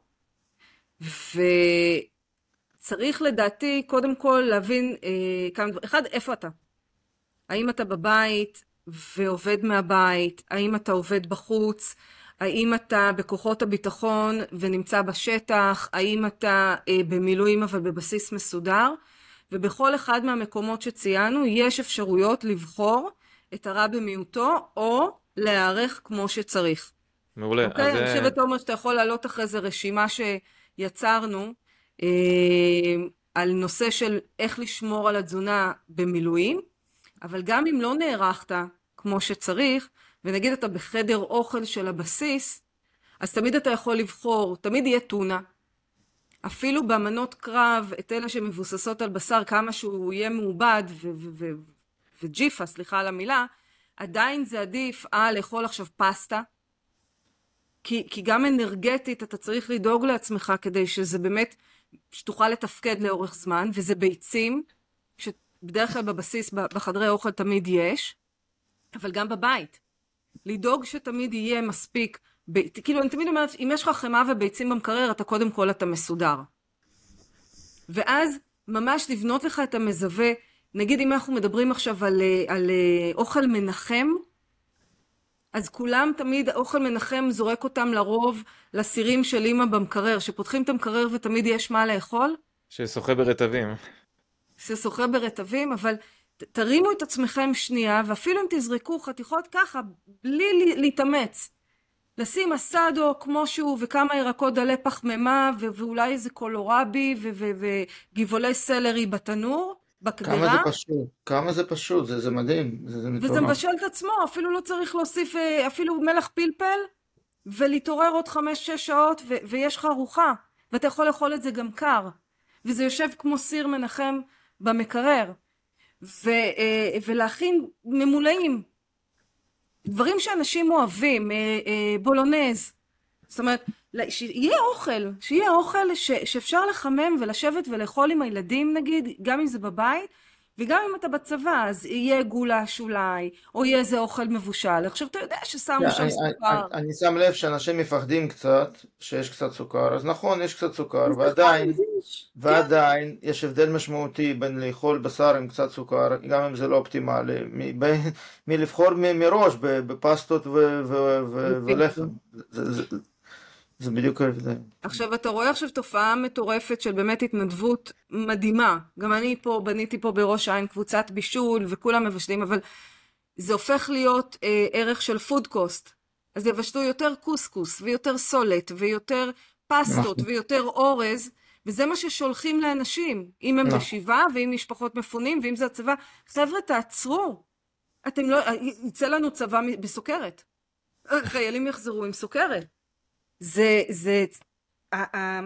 וצריך לדעתי קודם כל להבין אה, כמה דברים. אחד, איפה אתה? האם אתה בבית ועובד מהבית? האם אתה עובד בחוץ? האם אתה בכוחות הביטחון ונמצא בשטח? האם אתה אה, במילואים אבל בבסיס מסודר? ובכל אחד מהמקומות שציינו יש אפשרויות לבחור את הרע במיעוטו או להיערך כמו שצריך. מעולה. אוקיי? אז אני זה... חושבת, תומר, שאתה יכול להעלות אחרי זה רשימה שיצרנו אה, על נושא של איך לשמור על התזונה במילואים, אבל גם אם לא נערכת כמו שצריך, ונגיד אתה בחדר אוכל של הבסיס, אז תמיד אתה יכול לבחור, תמיד יהיה טונה. אפילו במנות קרב, את אלה שמבוססות על בשר, כמה שהוא יהיה מעובד ו- ו- ו- וג'יפה, סליחה על המילה, עדיין זה עדיף על לאכול עכשיו פסטה, כי, כי גם אנרגטית אתה צריך לדאוג לעצמך כדי שזה באמת, שתוכל לתפקד לאורך זמן, וזה ביצים, שבדרך כלל בבסיס, בחדרי אוכל תמיד יש, אבל גם בבית. לדאוג שתמיד יהיה מספיק, ב... כאילו אני תמיד אומרת, אם יש לך חמאה וביצים במקרר, אתה קודם כל אתה מסודר. ואז ממש לבנות לך את המזווה, נגיד אם אנחנו מדברים עכשיו על, על אוכל מנחם, אז כולם תמיד, אוכל מנחם זורק אותם לרוב לסירים של אמא במקרר, שפותחים את המקרר ותמיד יש מה לאכול. ששוחה ברטבים. ששוחה ברטבים, אבל ת- תרימו את עצמכם שנייה, ואפילו אם תזרקו חתיכות ככה, בלי להתאמץ. לשים אסדו כמו שהוא, וכמה ירקות דלי פחמימה, ו- ואולי איזה קולורבי, ו- ו- וגבעולי סלרי בתנור, כמה זה בקדרה. פשוט, כמה זה פשוט, זה, זה מדהים, זה, זה וזה מטורף. מבשל את עצמו, אפילו לא צריך להוסיף אה, אפילו מלח פלפל, ולהתעורר עוד חמש שש שעות, ו- ויש לך ארוחה, ואתה יכול לאכול את זה גם קר, וזה יושב כמו סיר מנחם במקרר, ו- אה, ולהכין ממולאים, דברים שאנשים אוהבים, אה, אה, בולונז, זאת אומרת, לה- שיהיה אוכל, שיהיה אוכל ש- שאפשר לחמם ולשבת ולאכול עם הילדים נגיד, גם אם זה בבית, וגם אם אתה בצבא, אז יהיה גולש אולי, או יהיה איזה אוכל מבושל. עכשיו אתה יודע ששמו שם אני, סוכר. אני, אני שם לב שאנשים מפחדים קצת, שיש קצת סוכר, אז נכון, יש קצת סוכר, אז נכון, ועדיין, אז יש. כן. ועדיין יש הבדל משמעותי בין לאכול בשר עם קצת סוכר, גם אם זה לא אופטימלי, מ- בין- מלבחור מ- מראש ב- בפסטות ו- ו- ו- ולחם. זה, זה, זה בדיוק ההבדל. עכשיו אתה רואה עכשיו תופעה מטורפת של באמת התנדבות מדהימה. גם אני פה, בניתי פה בראש העין קבוצת בישול וכולם מבשלים, אבל זה הופך להיות אה, ערך של פוד קוסט. אז יבשלו יותר קוסקוס ויותר סולת ויותר פסטות נכון. ויותר אורז, וזה מה ששולחים לאנשים, אם הם נכון. בשבעה ואם משפחות מפונים ואם זה הצבא. חבר'ה, תעצרו. אתם לא, יצא לנו צבא בסוכרת. חיילים יחזרו עם סוכרת. זה, זה, ה- ה-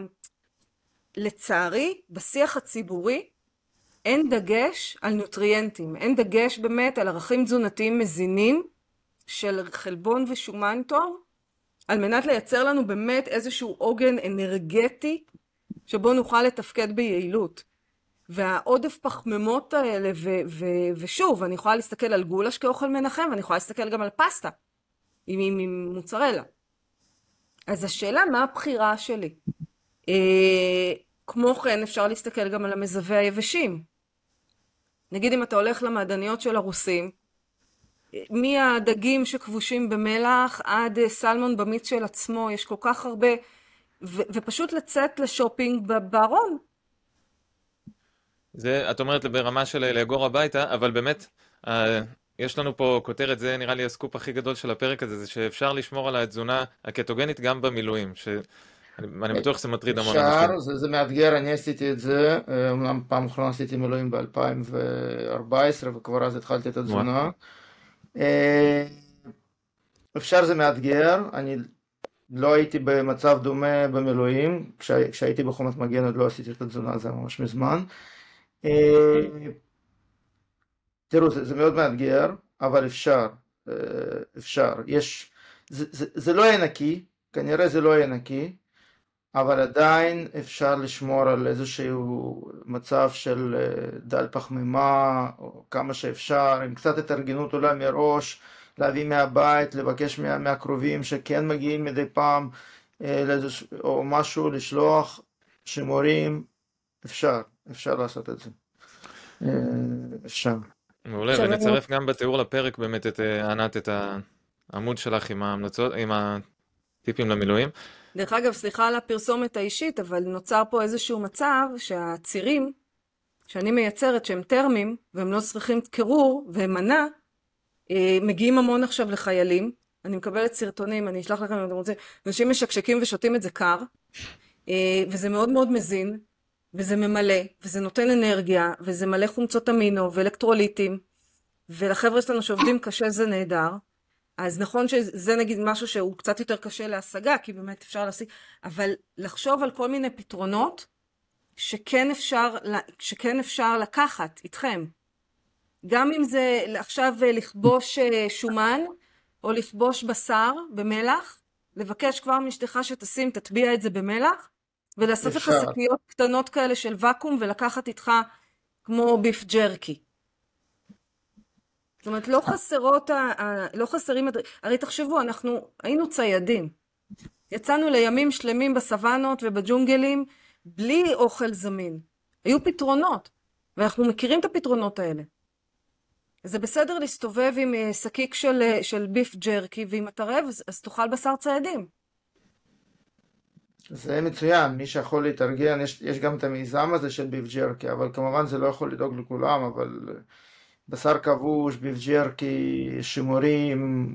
לצערי, בשיח הציבורי, אין דגש על נוטריאנטים, אין דגש באמת על ערכים תזונתיים מזינים של חלבון ושומן טוב, על מנת לייצר לנו באמת איזשהו עוגן אנרגטי, שבו נוכל לתפקד ביעילות. והעודף פחמימות האלה, ו- ו- ושוב, אני יכולה להסתכל על גולש כאוכל מנחם, ואני יכולה להסתכל גם על פסטה, עם, עם, עם מוצרלה. אז השאלה, מה הבחירה שלי? אה, כמו כן, אפשר להסתכל גם על המזווה היבשים. נגיד אם אתה הולך למעדניות של הרוסים, מהדגים שכבושים במלח עד סלמון במיץ של עצמו, יש כל כך הרבה, ו- ופשוט לצאת לשופינג בארון. זה, את אומרת ברמה של לאגור הביתה, אבל באמת, אה, יש לנו פה כותרת, זה נראה לי הסקופ הכי גדול של הפרק הזה, זה שאפשר לשמור על התזונה הקטוגנית גם במילואים, שאני אני בטוח שזה מטריד המון אנשים. אפשר, זה, זה מאתגר, אני עשיתי את זה, אה, אומנם פעם אחרונה עשיתי מילואים ב-אלפיים וארבע עשרה וכבר אז התחלתי את התזונה. אה, אפשר, זה מאתגר, אני לא הייתי במצב דומה במילואים, כשה, כשהייתי בחומת מגן עוד לא עשיתי את התזונה, זה ממש מזמן. אה, תראו, זה, זה מאוד מאתגר, אבל אפשר, אה, אפשר, יש, זה, זה, זה לא יהיה נקי, כנראה זה לא יהיה נקי, אבל עדיין אפשר לשמור על איזשהו מצב של דל פחמימה, או כמה שאפשר, עם קצת התארגנות אולי מראש, להביא מהבית, לבקש מה, מהקרובים שכן מגיעים מדי פעם, או משהו, לשלוח שימורים, אפשר, אפשר לעשות את זה. אפשר. מעולה, ונצרף גם בתיאור לפרק באמת את ענת, את העמוד שלך עם ההמלצות, עם הטיפים למילואים. דרך אגב, סליחה על הפרסומת האישית, אבל נוצר פה איזשהו מצב שהצירים שאני מייצרת שהם טרמים, והם לא צריכים קירור והם מנה, מגיעים המון עכשיו לחיילים. אני מקבלת סרטונים, אני אשלח לכם אם אתם רוצים, אנשים משקשקים ושותים את זה קר, וזה מאוד מאוד מזין, וזה ממלא, וזה נותן אנרגיה, וזה מלא חומצות אמינו ואלקטרוליטים, ולחבר'ה שלנו שעובדים קשה זה נהדר. אז נכון שזה נגיד משהו שהוא קצת יותר קשה להשגה, כי באמת אפשר להשיג, אבל לחשוב על כל מיני פתרונות שכן אפשר, שכן אפשר לקחת איתכם. גם אם זה עכשיו לכבוש שומן, או לכבוש בשר במלח, לבקש כבר מאשתך שתשים, תטביע את זה במלח, ולעשות לך שקיות קטנות כאלה של וקום, ולקחת איתך כמו ביף ג'רקי. זאת אומרת, לא חסרות, לא חסרים, הרי תחשבו, אנחנו היינו ציידים. יצאנו לימים שלמים בסוונות ובג'ונגלים, בלי אוכל זמין. היו פתרונות, ואנחנו מכירים את הפתרונות האלה. זה בסדר להסתובב עם שקיק של, של ביף ג'רקי, ואם אתה רעב, אז, אז תאכל בשר ציידים. זה מצוין, מי שיכול להתארגן, יש, יש גם את המיזם הזה של ביף ג'רקי, אבל כמובן זה לא יכול לדאוג לכולם, אבל בשר כבוש, ביף ג'רקי, שימורים,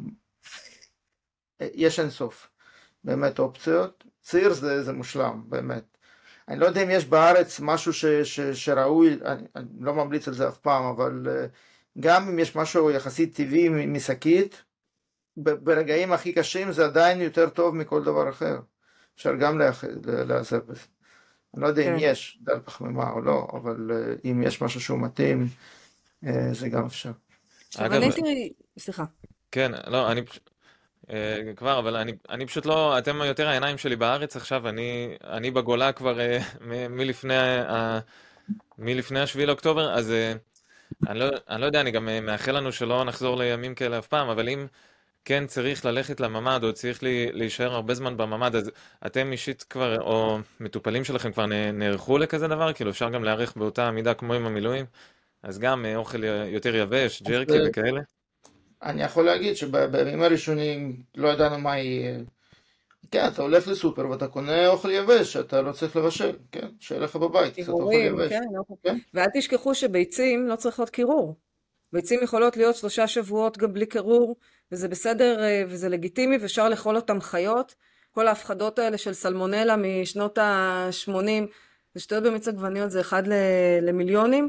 יש אינסוף, באמת אופציות. ציר זה, זה מושלם, באמת. אני לא יודע אם יש בארץ משהו ש, ש, שראוי, אני, אני לא ממליץ על זה אף פעם, אבל גם אם יש משהו יחסית טבעי משקית, ברגעים הכי קשים זה עדיין יותר טוב מכל דבר אחר. אפשר גם לעזר בזה. אני לא יודע אם יש דל פחמימה או לא, אבל אם יש משהו שהוא מתאים, זה גם אפשר. עכשיו, אני הייתי... סליחה. כן, לא, אני... כבר, אבל אני, אני פשוט לא, אתם יותר העיניים שלי בארץ עכשיו, אני, אני בגולה כבר מלפני, מלפני השביעי לאוקטובר, אז אני לא, אני לא יודע, אני גם מאחל לנו שלא נחזור לימים כאלה אף פעם, אבל אם כן צריך ללכת לממד, או צריך להישאר הרבה זמן בממד, אז אתם אישית כבר, או מטופלים שלכם כבר נערכו לכזה דבר, כאילו אפשר גם להערך באותה מידה כמו עם המילואים, אז גם אוכל יותר יבש, ג'רקי וכאלה. אני יכול להגיד שבימים הראשונים לא ידענו מה יהיה. כן, אתה הולך לסופר ואתה קונה אוכל יבש, אתה לא צריך לבשל, כן? שיהיה לך בבית, קצת אוכל יבש. כן, כן. ואל תשכחו שביצים לא צריכות קירור. ביצים יכולות להיות שלושה שבועות גם בלי קירור, וזה בסדר וזה לגיטימי, ואפשר לאכול אותם חיות. כל ההפחדות האלה של סלמונלה משנות ה-שמונים, זה שטויות במיץ עגבניות, זה אחד למיליונים,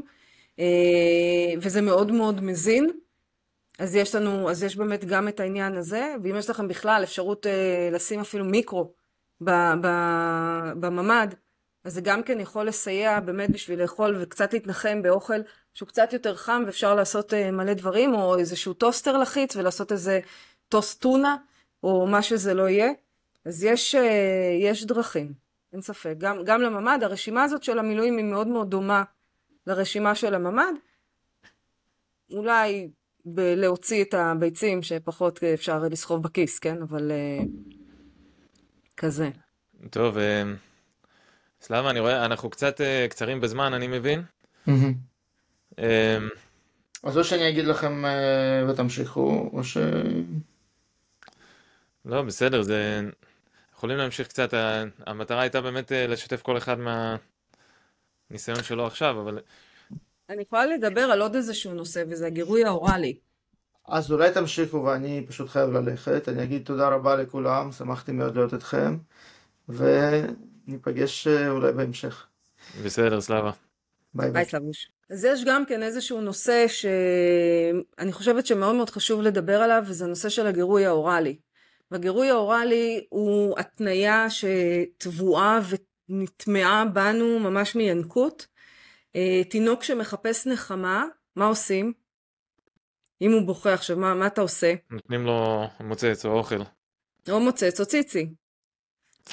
וזה מאוד מאוד מזין. אז יש לנו, אז יש באמת גם את העניין הזה, ואם יש לכם בכלל אפשרות אה, לשים אפילו מיקרו ב, ב, בממד, אז זה גם כן יכול לסייע באמת בשביל לאכול וקצת להתנחם באוכל שהוא קצת יותר חם, ואפשר לעשות אה, מלא דברים, או איזשהו טוסטר לחיץ, ולעשות איזה טוסט טונה, או מה שזה לא יהיה. אז יש, אה, יש דרכים, אין ספק. גם, גם לממד, הרשימה הזאת של המילואים היא מאוד מאוד דומה לרשימה של הממד. אולי... להוציא את הביצים שפחות אפשר לסחוב בכיס, כן? אבל כזה. טוב, סלאמה, אני רואה, אנחנו קצת קצרים בזמן, אני מבין. אז או שאני אגיד לכם ותמשיכו, או ש... לא, בסדר, זה... יכולים להמשיך קצת, המטרה הייתה באמת לשתף כל אחד מהניסיון שלו עכשיו, אבל... אני יכולה לדבר על עוד איזשהו נושא, וזה הגירוי האוראלי. אז אולי תמשיכו, ואני פשוט חייב ללכת. אני אגיד תודה רבה לכולם, שמחתי מאוד להיות אתכם, וניפגש אולי בהמשך. בסדר, סלאבה. ביי ביי. ביי סלאבוש. אז יש גם כן איזשהו נושא שאני חושבת שמאוד מאוד חשוב לדבר עליו, וזה הנושא של הגירוי האוראלי. והגירוי האוראלי הוא התניה שטבועה ונטמעה בנו ממש מינקות. תינוק שמחפש נחמה, מה עושים? אם הוא בוכה עכשיו, מה, מה אתה עושה? נותנים לו מוצץ או אוכל. או מוצץ או ציצי.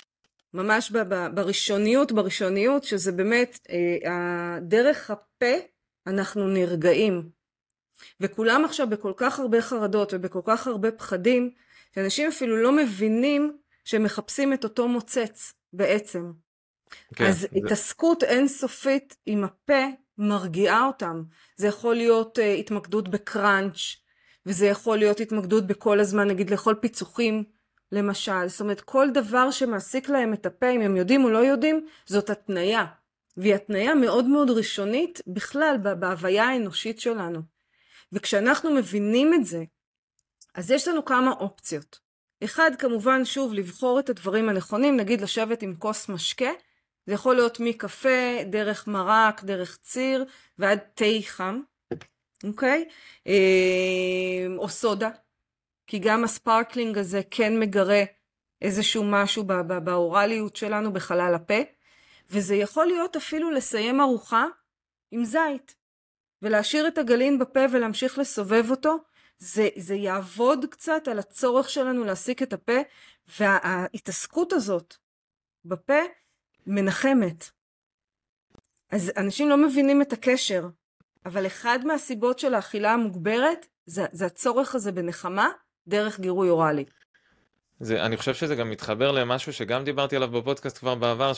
ממש ב- ב- בראשוניות, בראשוניות, שזה באמת, אה, דרך הפה אנחנו נרגעים. וכולם עכשיו בכל כך הרבה חרדות ובכל כך הרבה פחדים, שאנשים אפילו לא מבינים שהם מחפשים את אותו מוצץ בעצם. כן, אז זה, התעסקות אינסופית עם הפה מרגיעה אותם. זה יכול להיות uh, התמקדות בקראנץ', וזה יכול להיות התמקדות בכל הזמן, נגיד לאכול פיצוחים, למשל. זאת אומרת, כל דבר שמעסיק להם את הפה, אם הם יודעים או לא יודעים, זאת התניה. והיא התניה מאוד מאוד ראשונית בכלל בהוויה האנושית שלנו. וכשאנחנו מבינים את זה, אז יש לנו כמה אופציות. אחד, כמובן, שוב, לבחור את הדברים הנכונים, נגיד לשבת עם כוס משקה, זה יכול להיות מקפה, דרך מרק, דרך ציר, ועד תה חם, אוקיי? או סודה, כי גם הספרקלינג הזה כן מגרה איזשהו משהו באורליות שלנו בחלל הפה, וזה יכול להיות אפילו לסיים ארוחה עם זית, ולהשאיר את הגלין בפה ולהמשיך לסובב אותו, זה, זה יעבוד קצת על הצורך שלנו להסיק את הפה, וההתעסקות הזאת בפה מנחמת. אז אנשים לא מבינים את הקשר, אבל אחד מהסיבות של האכילה המוגברת, זה, זה הצורך הזה בנחמה, דרך גירוי אוראלי. זה, אני חושב שזה גם מתחבר למשהו שגם דיברתי עליו בפודקאסט כבר בעבר,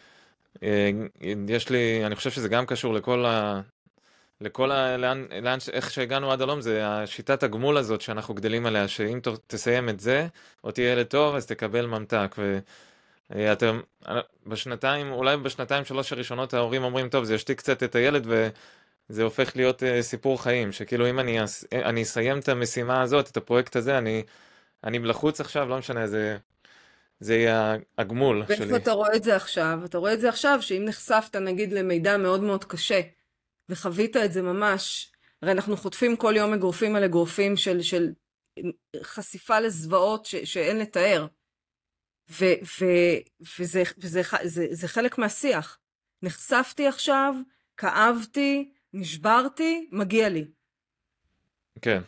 שיש לי, אני חושב שזה גם קשור לכל ה... לכל ה... לאן, לאן, איך שהגענו עד הלום, זה השיטת הגמול הזאת שאנחנו גדלים עליה, שאם תסיים את זה, או תהיה ילד טוב, אז תקבל ממתק. ואתם, בשנתיים, אולי בשנתיים שלוש הראשונות, ההורים אומרים, טוב, זה ישתיק קצת את הילד, וזה הופך להיות uh, סיפור חיים, שכאילו אם אני, אס... אני אסיים את המשימה הזאת, את הפרויקט הזה, אני, אני לחוץ עכשיו, לא משנה, זה... זה יהיה הגמול שלי. ואיפה אתה רואה את זה עכשיו? אתה רואה את זה עכשיו, שאם נחשפת, נגיד, למידע מאוד מאוד קשה, וחווית את זה ממש, הרי אנחנו חוטפים כל יום אגרופים על אגרופים של, של חשיפה לזוועות ש, שאין לתאר. ו, ו, וזה, וזה, זה, זה חלק מהשיח. נחשפתי עכשיו, כאבתי, נשברתי, מגיע לי. כן.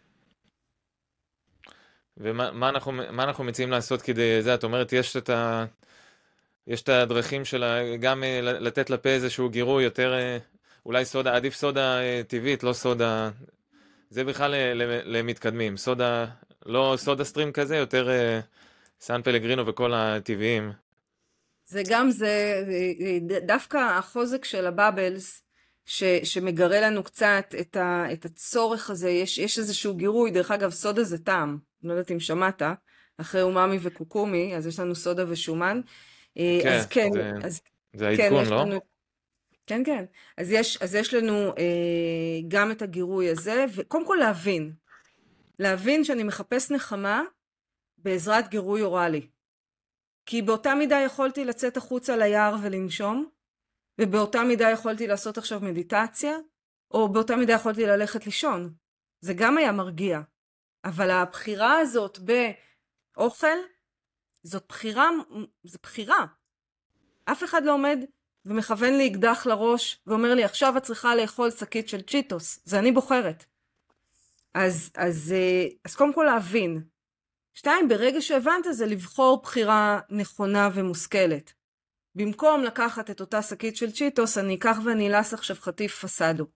ומה מה אנחנו, מה אנחנו מציעים לעשות כדי זה? את אומרת, יש את ה... יש את הדרכים של גם לתת לפה איזשהו גירוי יותר... אולי סודה, עדיף סודה טבעית, לא סודה... זה בכלל למתקדמים. סודה, לא סודה סטרים כזה, יותר סן פלגרינו וכל הטבעיים. זה גם זה, דווקא החוזק של הבאבלס, ש, שמגרה לנו קצת את, ה, את הצורך הזה, יש, יש איזשהו גירוי, דרך אגב סודה זה טעם, לא יודעת אם שמעת, אחרי אומאמי וקוקומי, אז יש לנו סודה ושומן. כן, אז כן, זה, אז, זה העדכון, כן, לא? לנו, כן, כן. אז יש, אז יש לנו אה, גם את הגירוי הזה, וקודם כל להבין, להבין שאני מחפש נחמה בעזרת גירוי אוראלי. כי באותה מידה יכולתי לצאת החוצה ליער ולנשום, ובאותה מידה יכולתי לעשות עכשיו מדיטציה, או באותה מידה יכולתי ללכת לישון. זה גם היה מרגיע. אבל הבחירה הזאת באוכל, זאת בחירה, זו בחירה. אף אחד לא עומד ומכוון לי אקדח לראש, ואומר לי, עכשיו את צריכה לאכול שקית של צ'יטוס. זה אני בוחרת. אז, אז, אז קודם כל להבין. שתיים, ברגע שהבנת זה לבחור בחירה נכונה ומושכלת. במקום לקחת את אותה שקית של צ'יטוס, אני אקח ואני אלס עכשיו חטיף פסדו.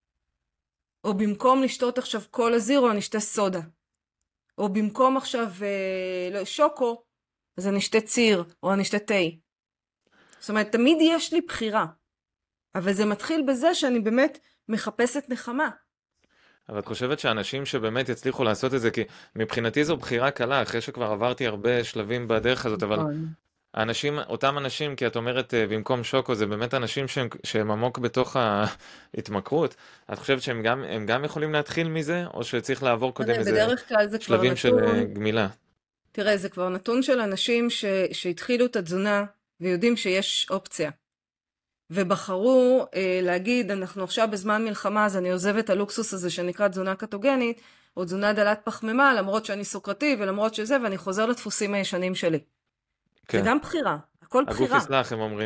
או במקום לשתות עכשיו קולה זירו, אני אשתה סודה. או במקום עכשיו אה, לא, שוקו, אז אני אשתה ציר, או אני אשתה תה. זאת אומרת, תמיד יש לי בחירה. אבל זה מתחיל בזה שאני באמת מחפשת נחמה. אבל את חושבת שאנשים שבאמת יצליחו לעשות את זה, כי מבחינתי זו בחירה קלה, אחרי שכבר עברתי הרבה שלבים בדרך הזאת, אבל האנשים, אותם אנשים, כי את אומרת במקום שוקו, זה באמת אנשים שהם, שהם עמוק בתוך ההתמכרות. את חושבת שהם גם, הם גם יכולים להתחיל מזה, או שצריך לעבור קודם איזה שלבים של גמילה? תראה, זה כבר נתון של אנשים ש, שהתחילו את התזונה, ויודעים שיש אופציה. ובחרו אה, להגיד, אנחנו עכשיו בזמן מלחמה, אז אני עוזב את הלוקסוס הזה שנקרא תזונה קטוגנית, או תזונה דלת פחמימה, למרות שאני סוכרתי, ולמרות שזה, ואני חוזר לדפוסים הישנים שלי. כן. זה גם בחירה, הכל בחירה. הגוף יסלח, הם אומרים.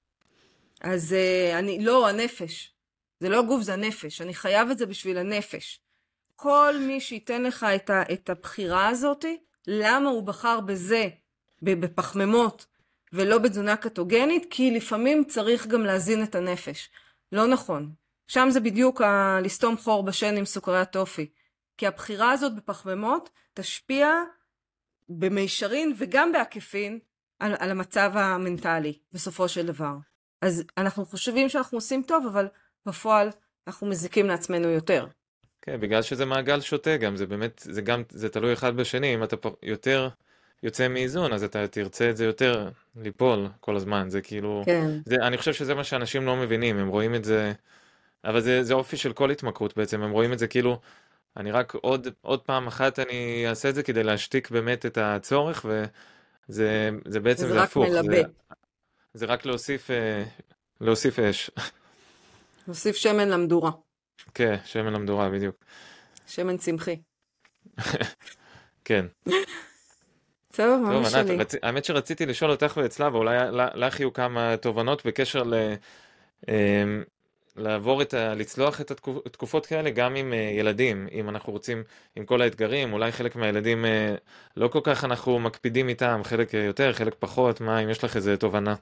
אז אה, אני, לא, הנפש. זה לא הגוף, זה הנפש. אני חייב את זה בשביל הנפש. כל מי שייתן לך את, ה, את הבחירה הזאת, למה הוא בחר בזה, בפחמימות, ולא בתזונה קטוגנית, כי לפעמים צריך גם להזין את הנפש. לא נכון. שם זה בדיוק ה- לסתום חור בשן עם סוכרי הטופי. כי הבחירה הזאת בפחמימות תשפיע במישרין וגם בעקיפין על, על המצב המנטלי בסופו של דבר. אז אנחנו חושבים שאנחנו עושים טוב, אבל בפועל אנחנו מזיקים לעצמנו יותר. כן, בגלל שזה מעגל שוטה גם, זה באמת, זה גם, זה תלוי אחד בשני, אם אתה פ- יותר יוצא מאיזון, אז אתה תרצה את זה יותר ליפול כל הזמן, זה כאילו, כן. זה, אני חושב שזה מה שאנשים לא מבינים, הם רואים את זה, אבל זה, זה אופי של כל התמכרות בעצם, הם רואים את זה כאילו, אני רק עוד, עוד פעם אחת אני אעשה את זה כדי להשתיק באמת את הצורך, וזה זה בעצם, וזה זה רק הפוך, מלבה. זה, זה רק להוסיף, אה, להוסיף אש. נוסיף שמן למדורה. כן, שמן למדורה, בדיוק. שמן צמחי. כן. טוב, מה טוב, ענת, משלי? רצ... האמת שרציתי לשאול אותך ואצלה, ואולי ל- לך יהיו כמה תובנות בקשר ל... אמ, לעבור את ה... לצלוח את התקופ- התקופות כאלה גם עם אה, ילדים, אם אנחנו רוצים, עם כל האתגרים, אולי חלק מהילדים אה, לא כל כך אנחנו מקפידים איתם, חלק אה, יותר, חלק פחות, מה, אם יש לך איזה תובנה?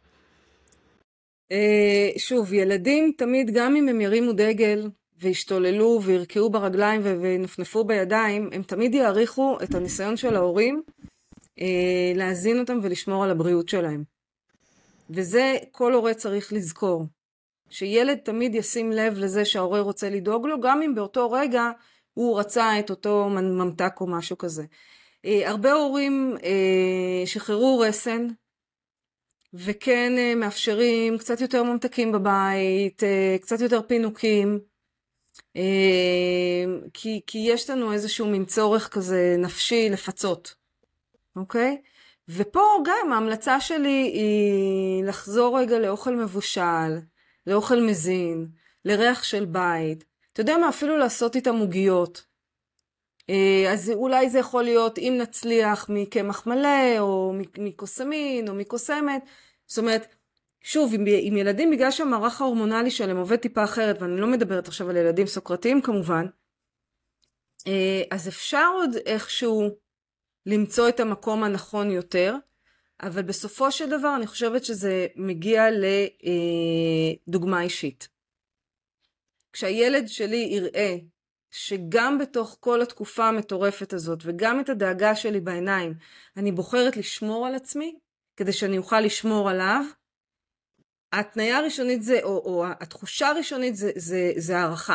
אה, שוב, ילדים תמיד, גם אם הם ירימו דגל והשתוללו וירקעו ברגליים ו- ונפנפו בידיים, הם תמיד יעריכו את הניסיון של ההורים אה, להזין אותם ולשמור על הבריאות שלהם. וזה כל הורה צריך לזכור. שילד תמיד ישים לב לזה שההורה רוצה לדאוג לו, גם אם באותו רגע הוא רצה את אותו ממתק או משהו כזה. אה, הרבה הורים אה, שחררו רסן, וכן אה, מאפשרים קצת יותר ממתקים בבית, אה, קצת יותר פינוקים, אה, כי, כי יש לנו איזשהו מין צורך כזה נפשי לפצות, אוקיי? ופה גם ההמלצה שלי היא לחזור רגע לאוכל מבושל, לאוכל מזין, לריח של בית. אתה יודע מה? אפילו לעשות איתם עוגיות. אה, אז אולי זה יכול להיות, אם נצליח, מקמח מלא, או מקוסמין, או מקוסמת. זאת אומרת, שוב, עם, עם ילדים, בגלל שהמערך ההורמונלי שלהם עובד טיפה אחרת, ואני לא מדברת עכשיו על ילדים סוכרתיים כמובן, אה, אז אפשר עוד איכשהו למצוא את המקום הנכון יותר, אבל בסופו של דבר אני חושבת שזה מגיע לדוגמה אישית. כשהילד שלי יראה שגם בתוך כל התקופה המטורפת הזאת, וגם את הדאגה שלי בעיניים, אני בוחרת לשמור על עצמי, כדי שאני אוכל לשמור עליו, ההתניה הראשונית זה, או, או התחושה הראשונית זה, זה, זה הערכה.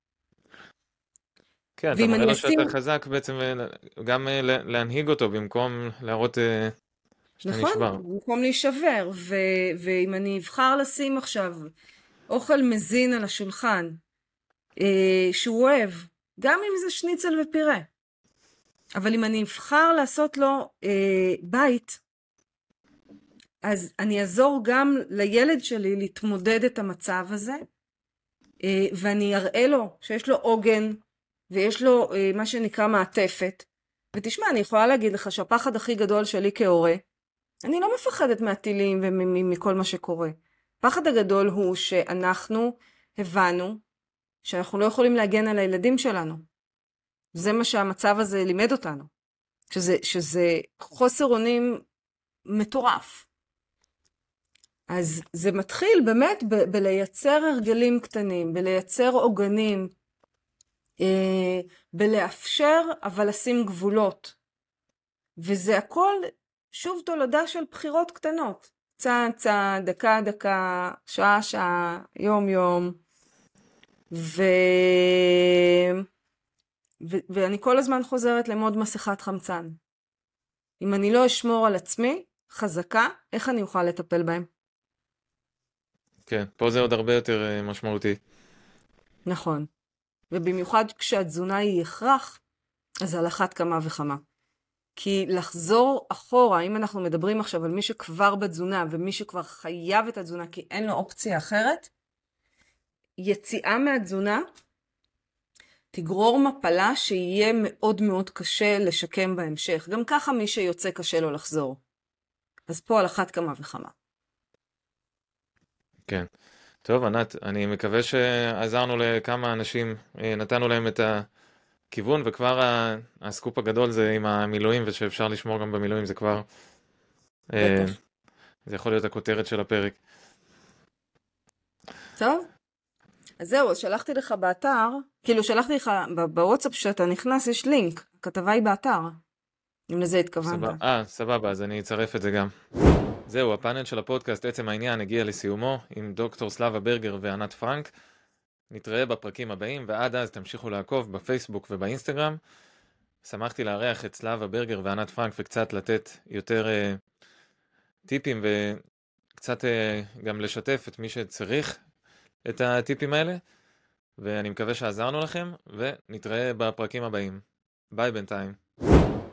כן, אתה מראה לו שאתה חזק בעצם, גם אה, לה- להנהיג אותו במקום להראות אה, שאתה נכון, נשבר. במקום להישבר, ו, ואם אני אבחר לשים עכשיו אוכל מזין על השולחן, אה, שהוא אוהב, גם אם זה שניצל ופירה, אבל אם אני אבחר לעשות לו אה, בית, אז אני אעזור גם לילד שלי להתמודד את המצב הזה, אה, ואני אראה לו שיש לו עוגן, ויש לו אה, מה שנקרא מעטפת. ותשמע, אני יכולה להגיד לך שהפחד הכי גדול שלי כהורה, אני לא מפחדת מהטילים ומכל מה שקורה. הפחד הגדול הוא שאנחנו הבנו שאנחנו לא יכולים להגן על הילדים שלנו. זה מה שהמצב הזה לימד אותנו. שזה, שזה חוסר אונים מטורף. אז זה מתחיל באמת ב- בלייצר הרגלים קטנים, בלייצר עוגנים, אה, בלאפשר אבל לשים גבולות. וזה הכל שוב תולדה של בחירות קטנות. צעד צעד, דקה דקה, שעה שעה, יום יום. ו... ו... ואני כל הזמן חוזרת למוד מסכת חמצן. אם אני לא אשמור על עצמי חזקה, איך אני אוכל לטפל בהם? כן, פה זה עוד הרבה יותר אה, משמעותי. נכון. ובמיוחד כשהתזונה היא הכרח, אז על אחת כמה וכמה. כי לחזור אחורה, אם אנחנו מדברים עכשיו על מי שכבר בתזונה, ומי שכבר חייב את התזונה, כי אין לו אופציה אחרת, יציאה מהתזונה תגרור מפלה שיהיה מאוד מאוד קשה לשקם בהמשך. גם ככה מי שיוצא קשה לו לחזור. אז פה על אחת כמה וכמה. כן. טוב, ענת, אני מקווה שעזרנו לכמה אנשים, אה, נתנו להם את הכיוון, וכבר ה- הסקופ הגדול זה עם המילואים, ושאפשר לשמור גם במילואים, זה כבר... אה, בטח. זה יכול להיות הכותרת של הפרק. טוב, אז זהו, אז שלחתי לך באתר, כאילו שלחתי לך בוואטסאפ שאתה נכנס, יש לינק, הכתבה היא באתר, אם לזה התכוונת. אה, סבבה, אז אני אצרף את זה גם. זהו, הפאנל של הפודקאסט, עצם העניין, הגיע לסיומו עם דוקטור סלאבה ברגר וענת פרנק. נתראה בפרקים הבאים, ועד אז תמשיכו לעקוב בפייסבוק ובאינסטגרם. שמחתי לארח את סלאבה ברגר וענת פרנק וקצת לתת יותר uh, טיפים וקצת uh, גם לשתף את מי שצריך את הטיפים האלה. ואני מקווה שעזרנו לכם, ונתראה בפרקים הבאים. ביי בינתיים.